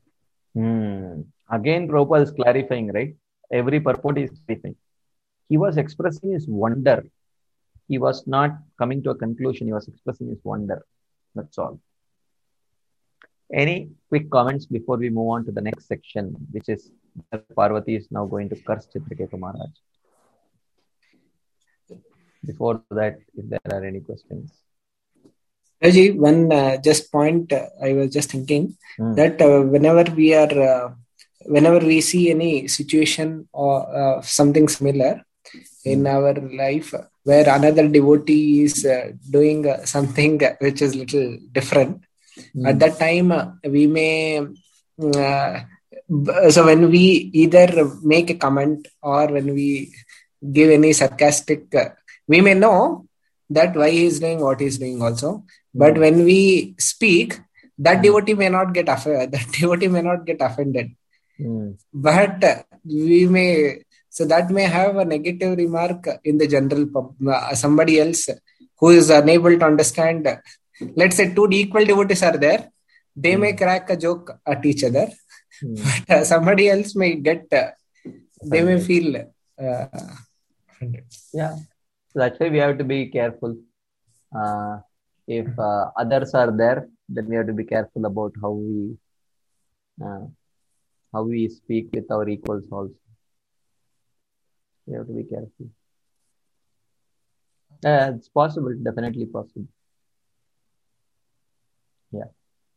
Again, Prabhupada is clarifying, right? Every purport is clarifying. He was expressing his wonder. He was not coming to a conclusion. He was expressing his wonder. That's all. Any quick comments before we move on to the next section, which is Parvati is now going to curse Chitraketu Maharaj. Before that, if there are any questions. Raji, one just point I was just thinking that whenever we see any situation or something similar in our life where another devotee is doing something which is little different, at that time we may so when we either make a comment or when we give any sarcastic, we may know that why he is doing what he is doing also. But when we speak, that devotee may not get offended. But we may, so that may have a negative remark in the general somebody else who is unable to understand. Let's say two equal devotees are there. They may crack a joke at each other. But somebody else may get, they may feel offended. Yeah. So that's why we have to be careful. If others are there, then we have to be careful about how we speak with our equals also. We have to be careful. It's possible, definitely possible. Yeah.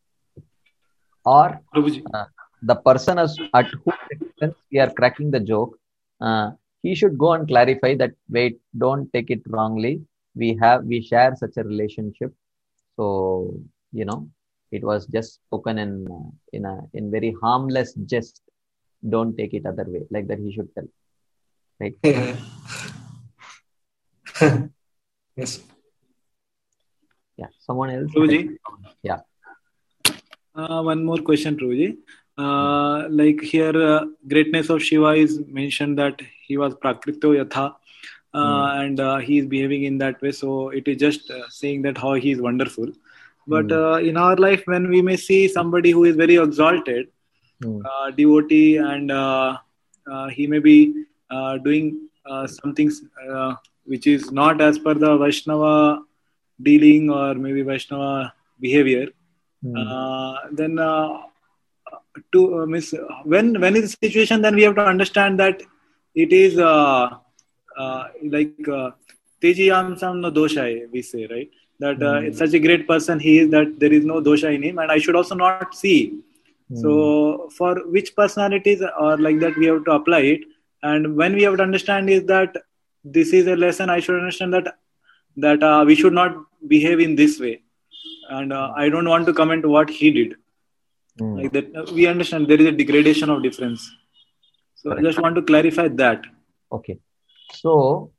Or the person at whose expense we are cracking the joke, he should go and clarify that, wait, don't take it wrongly. We share such a relationship. So, it was just spoken in very harmless jest. Don't take it other way. Like that he should tell. Right? Yes. Yeah. Someone else? Prabhuji? Yeah. One more question, Prabhuji. Like here, greatness of Shiva is mentioned that he was Prakrito Yatha. And he is behaving in that way, so it is just saying that how he is wonderful. But in our life, when we may see somebody who is very exalted, devotee, and he may be doing some things which is not as per the Vaishnava dealing or maybe Vaishnava behavior, then when is the situation, then we have to understand that it is like Tejiyamsam no dosha, we say, right? That it's such a great person he is that there is no dosha in him, and I should also not see. So for which personalities or like that we have to apply it, and when we have to understand is that this is a lesson, I should understand that we should not behave in this way, and I don't want to comment what he did. Like that, we understand there is a degradation of difference. So I just want to clarify that. Okay. So,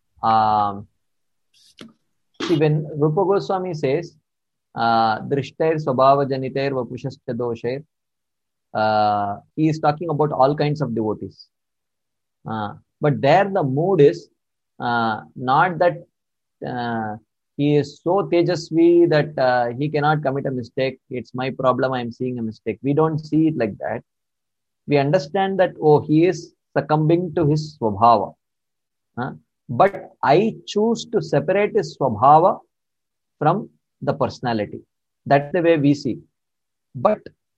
see, when Rupa Goswami says, Drishtair Swabhava Janitair Vapushascha Doshair, he is talking about all kinds of devotees. But there the mood is not that he is so tejasvi that he cannot commit a mistake. It's my problem, I am seeing a mistake. We don't see it like that. We understand that, he is succumbing to his swabhava. But I choose to separate his swabhava from the personality. That's the way we see. But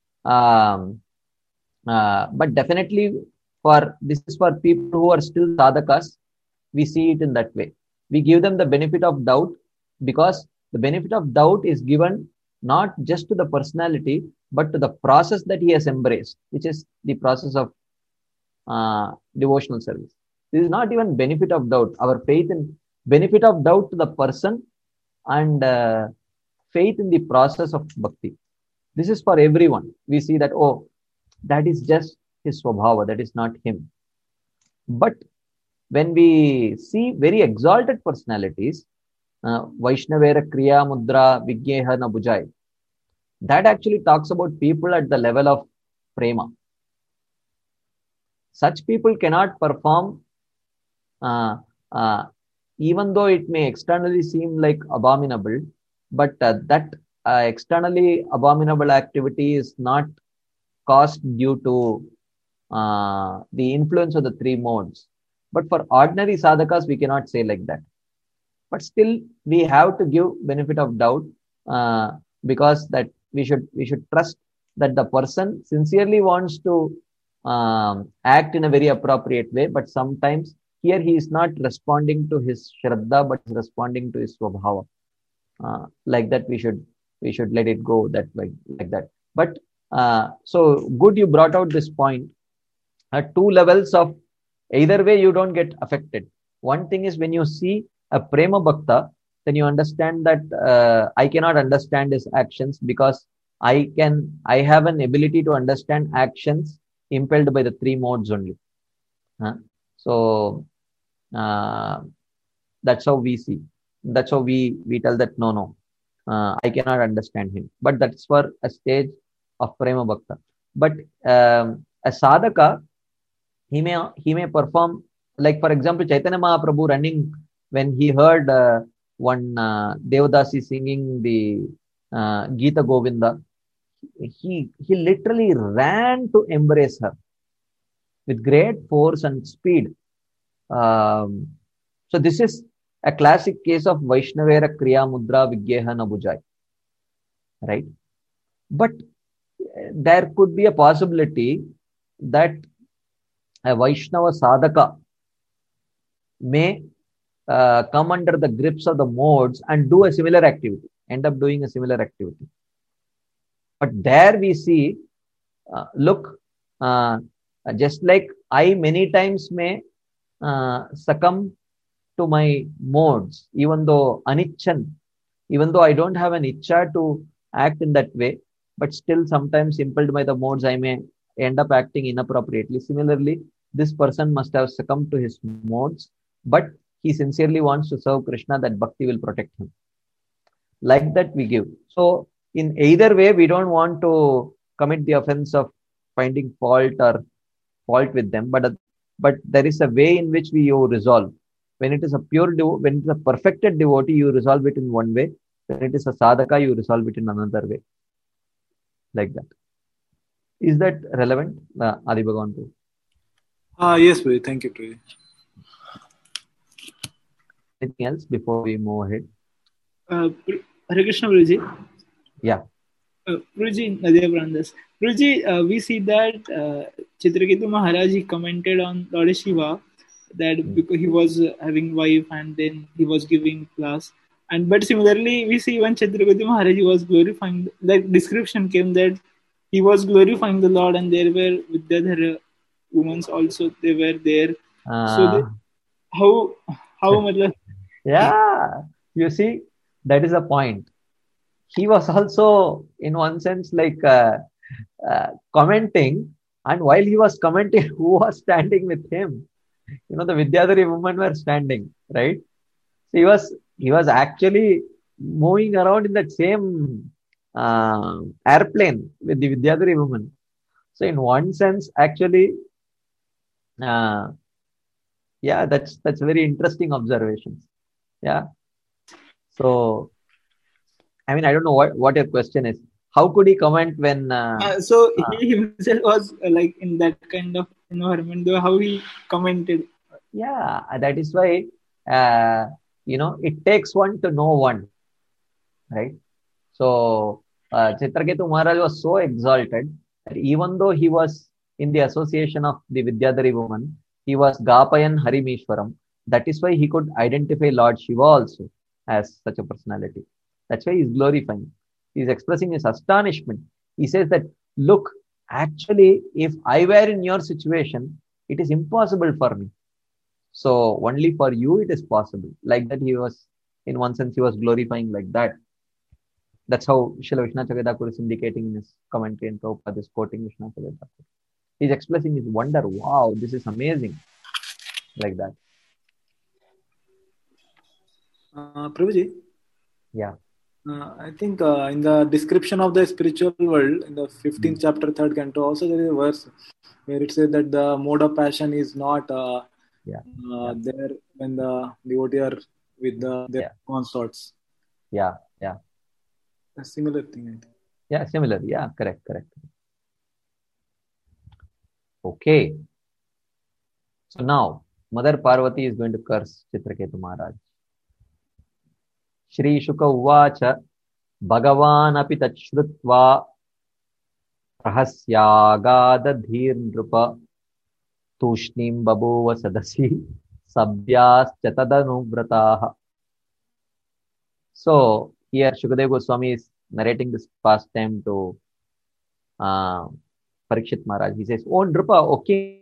definitely this is for people who are still sadhakas, we see it in that way. We give them the benefit of doubt, because the benefit of doubt is given not just to the personality, but to the process that he has embraced, which is the process of devotional service. This is not even benefit of doubt. Our faith in benefit of doubt to the person and faith in the process of bhakti. This is for everyone. We see that, oh, that is just his swabhava, that is not him. But when we see very exalted personalities, Vaishnavera Kriya Mudra Vigyeha na Bujai, that actually talks about people at the level of prema. Such people cannot perform, even though it may externally seem like abominable, but that externally abominable activity is not caused due to the influence of the three modes. But for ordinary sadhakas, we cannot say like that. But still, we have to give benefit of doubt because that we should trust that the person sincerely wants to act in a very appropriate way, but sometimes here he is not responding to his shraddha, but is responding to his swabhava. Like that, we should let it go that way, like that. But so good, you brought out this point. At two levels of either way, you don't get affected. One thing is when you see a prema bhakta, then you understand that I cannot understand his actions because I have an ability to understand actions impelled by the three modes only. So that's how we see. That's how we tell that no, I cannot understand him. But that's for a stage of prema bhakta. But a sadhaka, he may perform, like for example, Chaitanya Mahaprabhu running when he heard one Devadasi singing the Gita Govinda, he literally ran to embrace her with great force and speed. So this is a classic case of Vaishnavera Kriya Mudra Vigyeha na Bujai, right? But there could be a possibility that a Vaishnava sadhaka may come under the grips of the modes and do a similar activity, end up doing a similar activity. But there we see, just like I many times may succumb to my modes, even though anichan, even though I don't have an ichcha to act in that way, but still sometimes impelled by the modes, I may end up acting inappropriately. Similarly, this person must have succumbed to his modes, but he sincerely wants to serve Krishna, that bhakti will protect him. Like that we give. So in either way, we don't want to commit the offense of finding fault with them, but there is a way in which you resolve. When it is a when it is a perfected devotee, you resolve it in one way. When it is a sadhaka, you resolve it in another way. Like that. Is that relevant, Adi Bhagavan? Yes, Prabhu. Thank you, Prabhu. Anything else before we move ahead? Hare Krishna, Guruji. Yeah. Guruji, Nadia Brandas. Guruji, we see that Chitraketu Maharaj, he commented on Lord Shiva that because he was having wife and then he was giving class. But similarly, we see when Chitraketu Maharaj was glorifying, that description came that he was glorifying the Lord and there were Vidyadhara women also, they were there. So how yeah, you see, that is a point. He was also in one sense like commenting, and while he was commenting, who was standing with him? The Vidyadhari women were standing, right? So he was actually moving around in that same airplane with the Vidyadhari women. So in one sense, actually, yeah, that's very interesting observations. Yeah. So, I mean, I don't know what your question is. How could he comment when? So he himself was like in that kind of environment. How he commented? Yeah, that is why it takes one to know one, right? So Chitraketu Maharaj was so exalted that even though he was in the association of the Vidyadhari woman, he was Gapayan Harimeshwaram. That is why he could identify Lord Shiva also as such a personality. That's why he's glorifying. He's expressing his astonishment. He says that, look, actually, if I were in your situation, It is impossible for me. So only for you it is possible. Like that he was, in one sense, he was glorifying like that. That's how Srila Vishwanath Thakur is indicating in his commentary, and Prabhupada is quoting Vishwanath Thakur. He's expressing his wonder. Wow, this is amazing. Like that. Prabhuji? Yeah. I think in the description of the spiritual world, in the 15th chapter, 3rd canto, also there is a verse where it says that the mode of passion is not there when the devotee are with their consorts. Yeah. A similar thing, I think. Yeah, similar. Yeah, correct. Okay. So now, Mother Parvati is going to curse Chitraketu Maharaj. Shri Shuka Uvacha Bhagavan api tachrutva rahasyagada dhir nrupa tushnim babuva sadasi sabhyas chatadanuvrataha. So here Shukadeva Goswami is narrating this pastime to Parikshit Maharaj. He says, "Oh Nrupa, okay."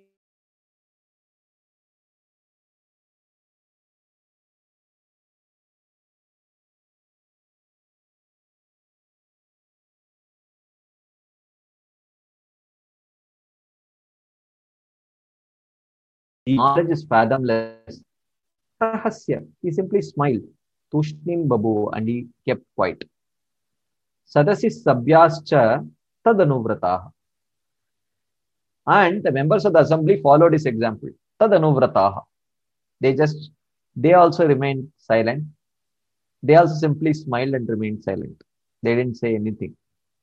The knowledge is fathomless. Rahasya. He simply smiled. Tushnim babu, and he kept quiet. Sadasi sabhyascha tadanuvrataha. And the members of the assembly followed his example. Tadanuvrataha. They also remained silent. They also simply smiled and remained silent. They didn't say anything.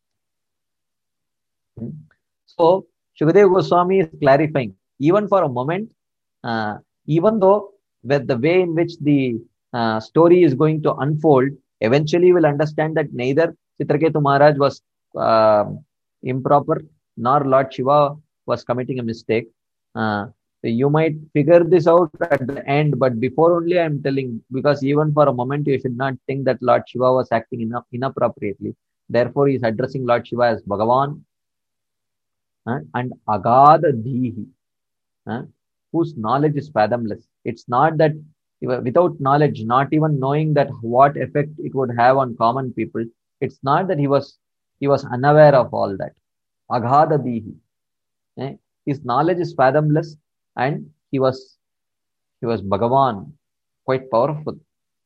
So Shukadeva Goswami is clarifying, even for a moment, even though with the way in which the story is going to unfold, eventually you will understand that neither Chitraketu Maharaj was improper, nor Lord Shiva was committing a mistake. You might figure this out at the end, but before only I am telling, because even for a moment you should not think that Lord Shiva was acting inappropriately. Therefore, he is addressing Lord Shiva as Bhagavan and Agada Dhihi, whose knowledge is fathomless. It's not that without knowledge, not even knowing that what effect it would have on common people, it's not that he was unaware of all that. Aghada Dhihi. His knowledge is fathomless, and he was Bhagavan, quite powerful.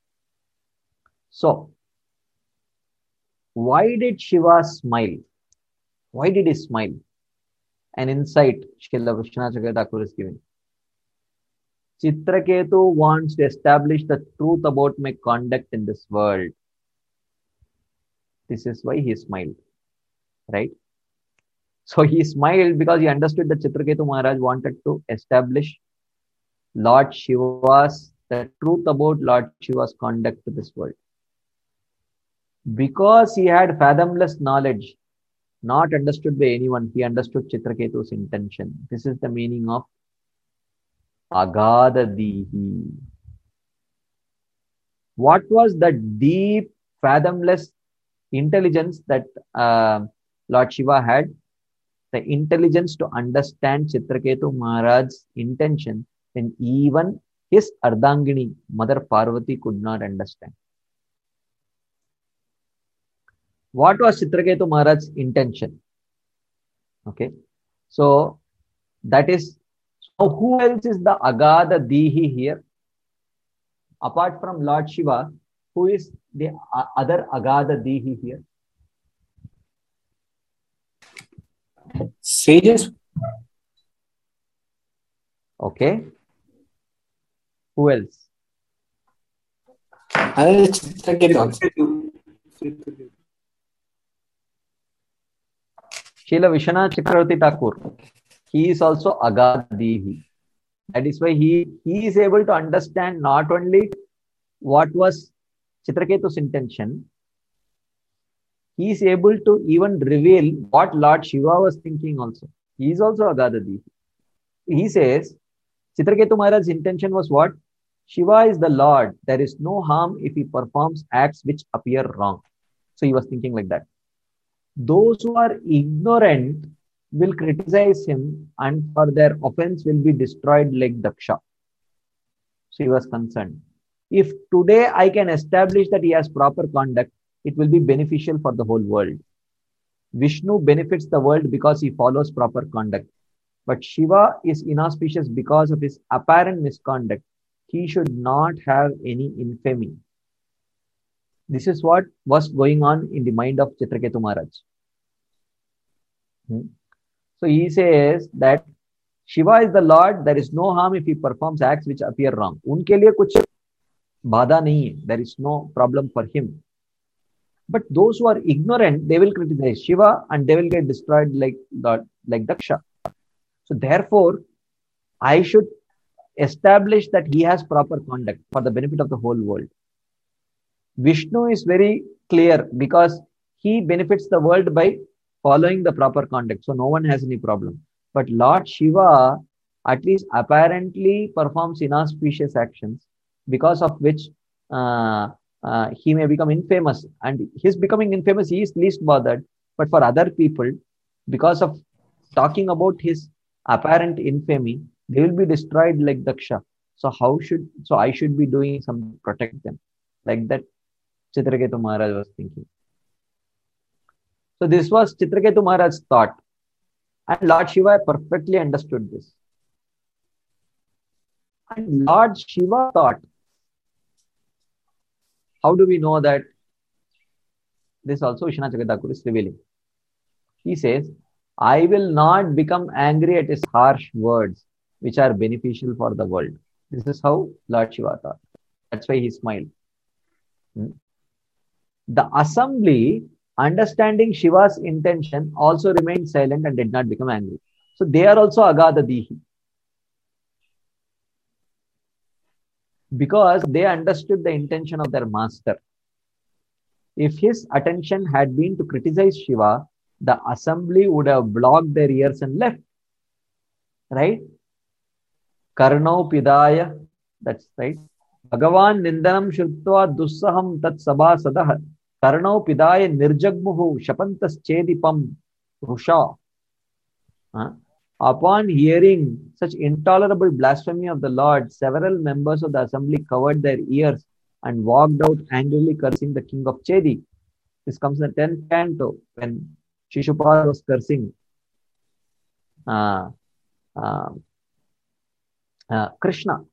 So, why did Shiva smile? Why did he smile? An insight Srila Vishwanath Thakur is giving. Chitraketu wants to establish the truth about my conduct in this world. This is why he smiled, right? So he smiled because he understood that Chitraketu Maharaj wanted to establish the truth about Lord Shiva's conduct to this world. Because he had fathomless knowledge, not understood by anyone, he understood Chitraketu's intention. This is the meaning of Agada Dhihi. What was the deep, fathomless intelligence that Lord Shiva had? The intelligence to understand Chitraketu Maharaj's intention when even his Ardhangini, Mother Parvati, could not understand. What was Chitraketu Maharaj's intention? Okay, so that is, so who else is the Agada Dhihi here? Apart from Lord Shiva, who is the other Agada Dhihi here? Sages. Okay. Who else? Chitraketu. Srila Vishwanath Chakravarti Thakur. He is also Agada Dhihi. That is why he is able to understand not only what was Chitraketu's intention, he is able to even reveal what Lord Shiva was thinking also. He is also Agada Dhihi. He says, Chitraketu Maharaj's intention was what? Shiva is the Lord. There is no harm if he performs acts which appear wrong. So he was thinking like that. Those who are ignorant will criticize him, and for their offense will be destroyed like Daksha. She was concerned. If today I can establish that he has proper conduct, it will be beneficial for the whole world. Vishnu benefits the world because he follows proper conduct. But Shiva is inauspicious because of his apparent misconduct. He should not have any infamy. This is what was going on in the mind of Chitraketu Maharaj. So he says that Shiva is the Lord. There is no harm if he performs acts which appear wrong. Unke liye kuch bada nahi hai. There is no problem for him. But those who are ignorant, they will criticize Shiva and they will get destroyed like Daksha. So therefore, I should establish that he has proper conduct for the benefit of the whole world. Vishnu is very clear because he benefits the world by following the proper conduct. So no one has any problem. But Lord Shiva, at least apparently, performs inauspicious actions because of which he may become infamous. And his becoming infamous, he is least bothered. But for other people, because of talking about his apparent infamy, they will be destroyed like Daksha. So I should be doing something to protect them. Like that Chitraketu Maharaj was thinking. So this was Chitraketu Maharaj's thought. And Lord Shiva perfectly understood this. And Lord Shiva thought, how do we know that? This also Vishwanath Chakravarti Thakur is revealing. He says, I will not become angry at his harsh words, which are beneficial for the world. This is how Lord Shiva thought. That's why he smiled. The assembly, understanding Shiva's intention, also remained silent and did not become angry. So they are also Agadadihi. Because they understood the intention of their master. If his attention had been to criticize Shiva, the assembly would have blocked their ears and left. Right? Karnau Pidaya, that's right. Bhagavan Nindanam Shruttva Dussaham Tat Sabha Sadah Karnau Pidaya Nirjagmuhu Shapantas Chedipam Rusha. Upon hearing such intolerable blasphemy of the Lord, several members of the assembly covered their ears and walked out angrily cursing the king of Chedi. This comes in the 10th canto when Shishupal was cursing Krishna.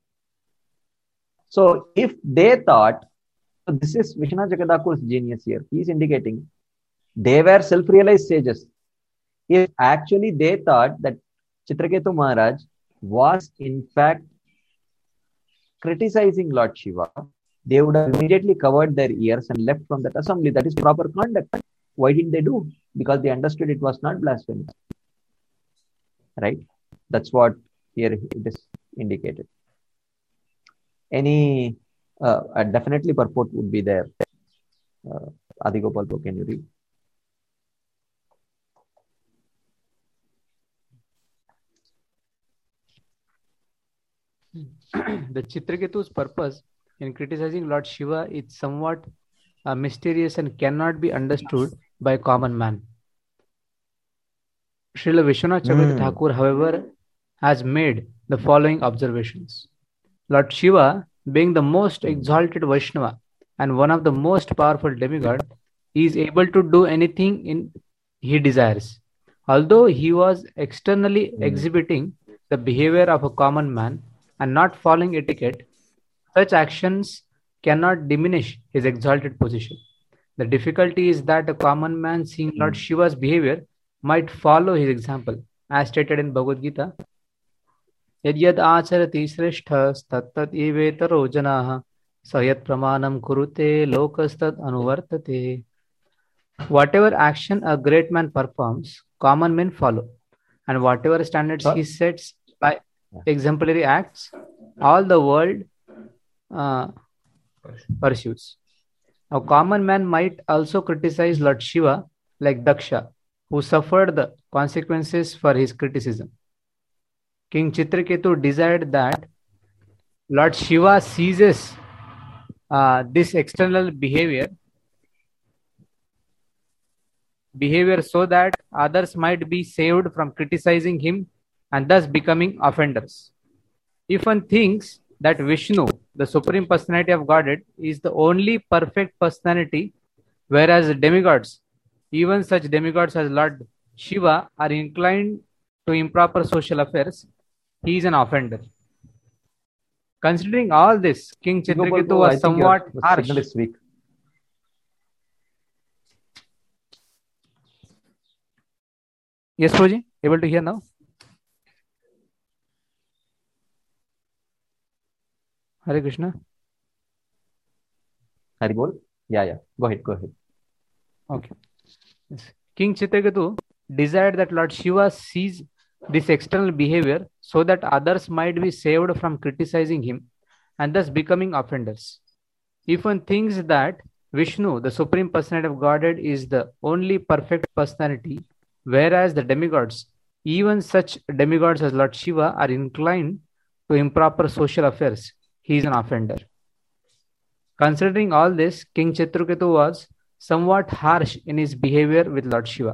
So if they thought, so this is Vishwanath Chakravarti Thakur's genius here. He is indicating they were self-realized sages. If actually they thought that Chitraketu Maharaj was in fact criticizing Lord Shiva, they would have immediately covered their ears and left from that assembly. That is proper conduct. Why didn't they do? Because they understood it was not blasphemy. Right? That's what here it is indicated. Any definitely purport would be there. Adigopal, can you read? The Chitraketu's purpose in criticizing Lord Shiva is somewhat mysterious and cannot be understood by a common man. Srila Vishwanath Chakravarti Thakur, however, has made the following observations. Lord Shiva, being the most exalted Vaishnava and one of the most powerful demigods, is able to do anything he desires. Although he was externally exhibiting the behavior of a common man and not following etiquette, such actions cannot diminish his exalted position. The difficulty is that a common man seeing Lord Shiva's behavior might follow his example, as stated in Bhagavad Gita. Yadyad acharati shreshthas tattat evetaro janaha sayat pramanam kurute lokastad anuvartate. Whatever action a great man performs, common men follow. And whatever standards he sets by exemplary acts, all the world pursues. A common man might also criticize Lord Shiva like Daksha, who suffered the consequences for his criticism. King Chitraketu desired that Lord Shiva ceases this external behavior behavior so that others might be saved from criticizing him and thus becoming offenders. If one thinks that Vishnu, the Supreme Personality of Godhead, is the only perfect personality, whereas demigods, even such demigods as Lord Shiva, are inclined to improper social affairs, he is an offender. Considering all this, King Chitraketu was somewhat harsh. Signal is weak. Yes, Prabhuji, able to hear now? Hare Krishna. Hari Bol? Yeah. Go ahead. Okay. Yes. King Chitraketu desired that Lord Shiva sees this external behavior so that others might be saved from criticizing him and thus becoming offenders. If one thinks that Vishnu, the Supreme Personality of Godhead, is the only perfect personality, whereas the demigods, even such demigods as Lord Shiva, are inclined to improper social affairs, he is an offender. Considering all this, King Chitraketu was somewhat harsh in his behavior with Lord Shiva.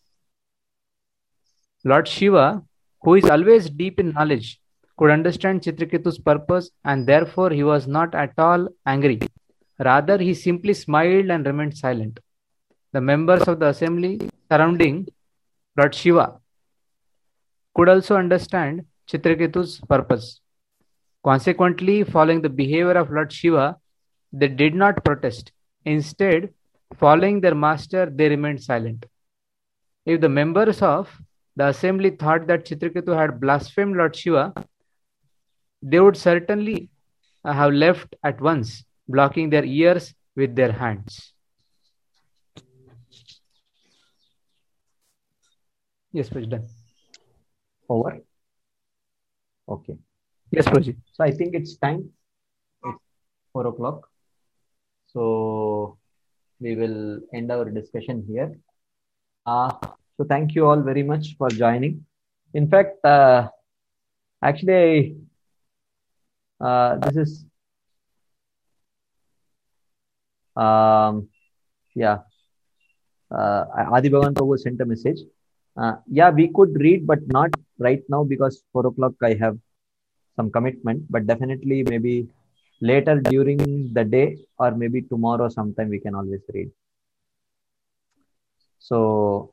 Lord Shiva, who is always deep in knowledge, could understand Chitraketu's purpose, and therefore he was not at all angry. Rather, he simply smiled and remained silent. The members of the assembly surrounding Lord Shiva could also understand Chitraketu's purpose. Consequently, following the behavior of Lord Shiva, they did not protest. Instead, following their master, they remained silent. If the members of the assembly thought that Chitraketu had blasphemed Lord Shiva, they would certainly have left at once, blocking their ears with their hands. Yes, President. Over. Okay. Yes, Prabhuji. So I think it's time. It's 4 o'clock. So we will end our discussion here. So thank you all very much for joining. In fact, actually, this is Adi Bhagan Prabhu sent a message. We could read, but not right now because 4 o'clock I have some commitment. But definitely, maybe later during the day or maybe tomorrow sometime we can always read. So,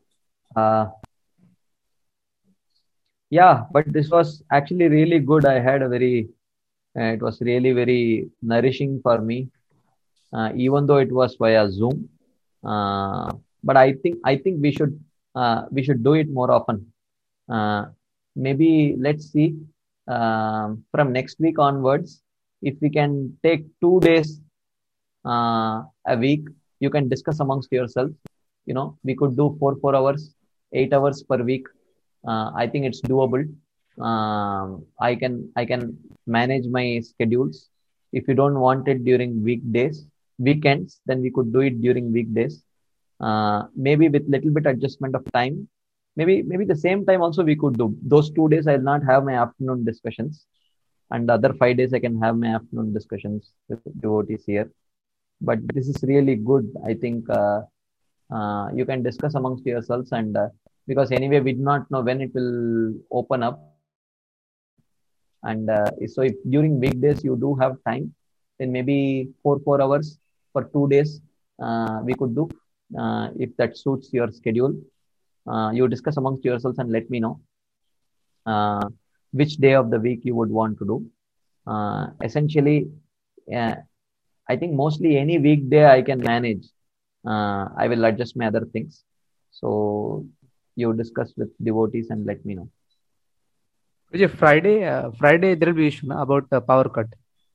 but this was actually really good. I had it was really very nourishing for me, even though it was via Zoom. But I think we should do it more often. Maybe let's see from next week onwards, if we can take 2 days a week, you can discuss amongst yourselves. We could do 4 hours, 8 hours per week. I think it's doable. I can manage my schedules. If you don't want it during weekends, then we could do it during weekdays. Maybe with little bit adjustment of time. Maybe the same time also we could do. Those 2 days I will not have my afternoon discussions, and the other 5 days I can have my afternoon discussions with devotees here. But this is really good. I think you can discuss amongst yourselves, and because anyway we do not know when it will open up. And so if during weekdays you do have time, then maybe 4 hours for 2 days we could do. If that suits your schedule, you discuss amongst yourselves and let me know which day of the week you would want to do. Essentially, I think mostly any weekday I can manage. I will adjust my other things. So you discuss with devotees and let me know. Friday there will be issue about the power cut.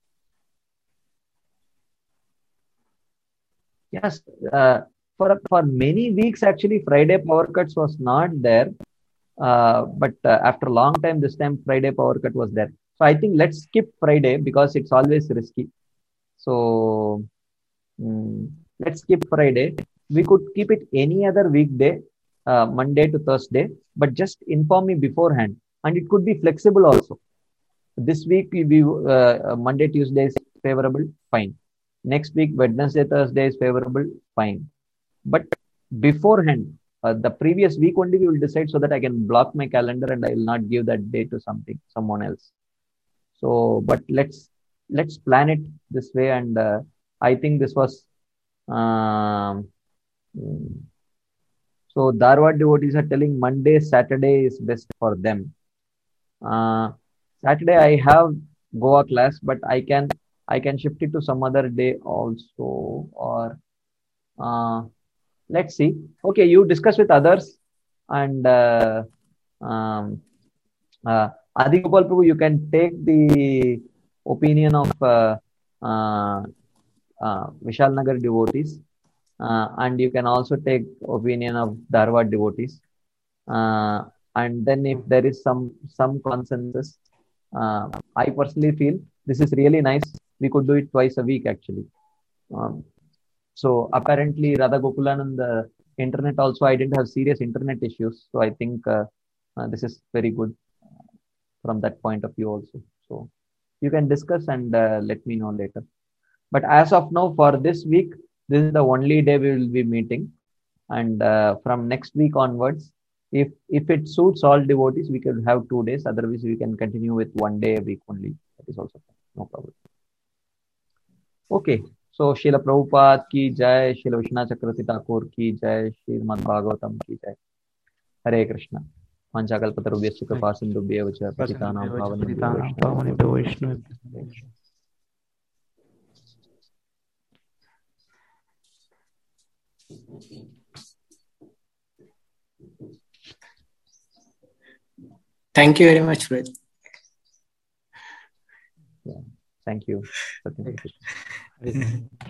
Yes, for many weeks actually Friday power cuts was not there, but after a long time this time Friday power cut was there. So I think let's skip Friday because it's always risky. So let's skip Friday. We could keep it any other weekday, Monday to Thursday, but just inform me beforehand. And it could be flexible also. This week will be Monday, Tuesday is favorable, fine. Next week, Wednesday, Thursday is favorable, fine. But beforehand, the previous week only we will decide, so that I can block my calendar and I will not give that day to someone else. So, but let's plan it this way. And I think this was so Dharwad devotees are telling Monday, Saturday is best for them. Saturday I have Goa class, but I can shift it to some other day also, or let's see. Okay, you discuss with others, and Adi Gopal Prabhu, you can take the opinion of Vishal Nagar devotees, and you can also take opinion of Dharwad devotees, and then if there is some consensus, I personally feel this is really nice. We could do it twice a week actually. So apparently Radha Gokulan and the internet also, I didn't have serious internet issues. So I think this is very good from that point of view also. So you can discuss and let me know later. But as of now, for this week, this is the only day we will be meeting. And from next week onwards, if it suits all devotees, we can have 2 days. Otherwise, we can continue with 1 day a week only. That is also fine. No problem. Okay. So Srila Prabhupada ki jai, Srila Vishwanath Chakravarti Thakur ki jai, Srimad Bhagavatam ki jai. Hare Krishna. Panchakalpatarubhyasya kripa sindhubhyev cha patitanam pavanebhyo Vaishnavebhyo. Thank you very much, Fred. Yeah. Thank you.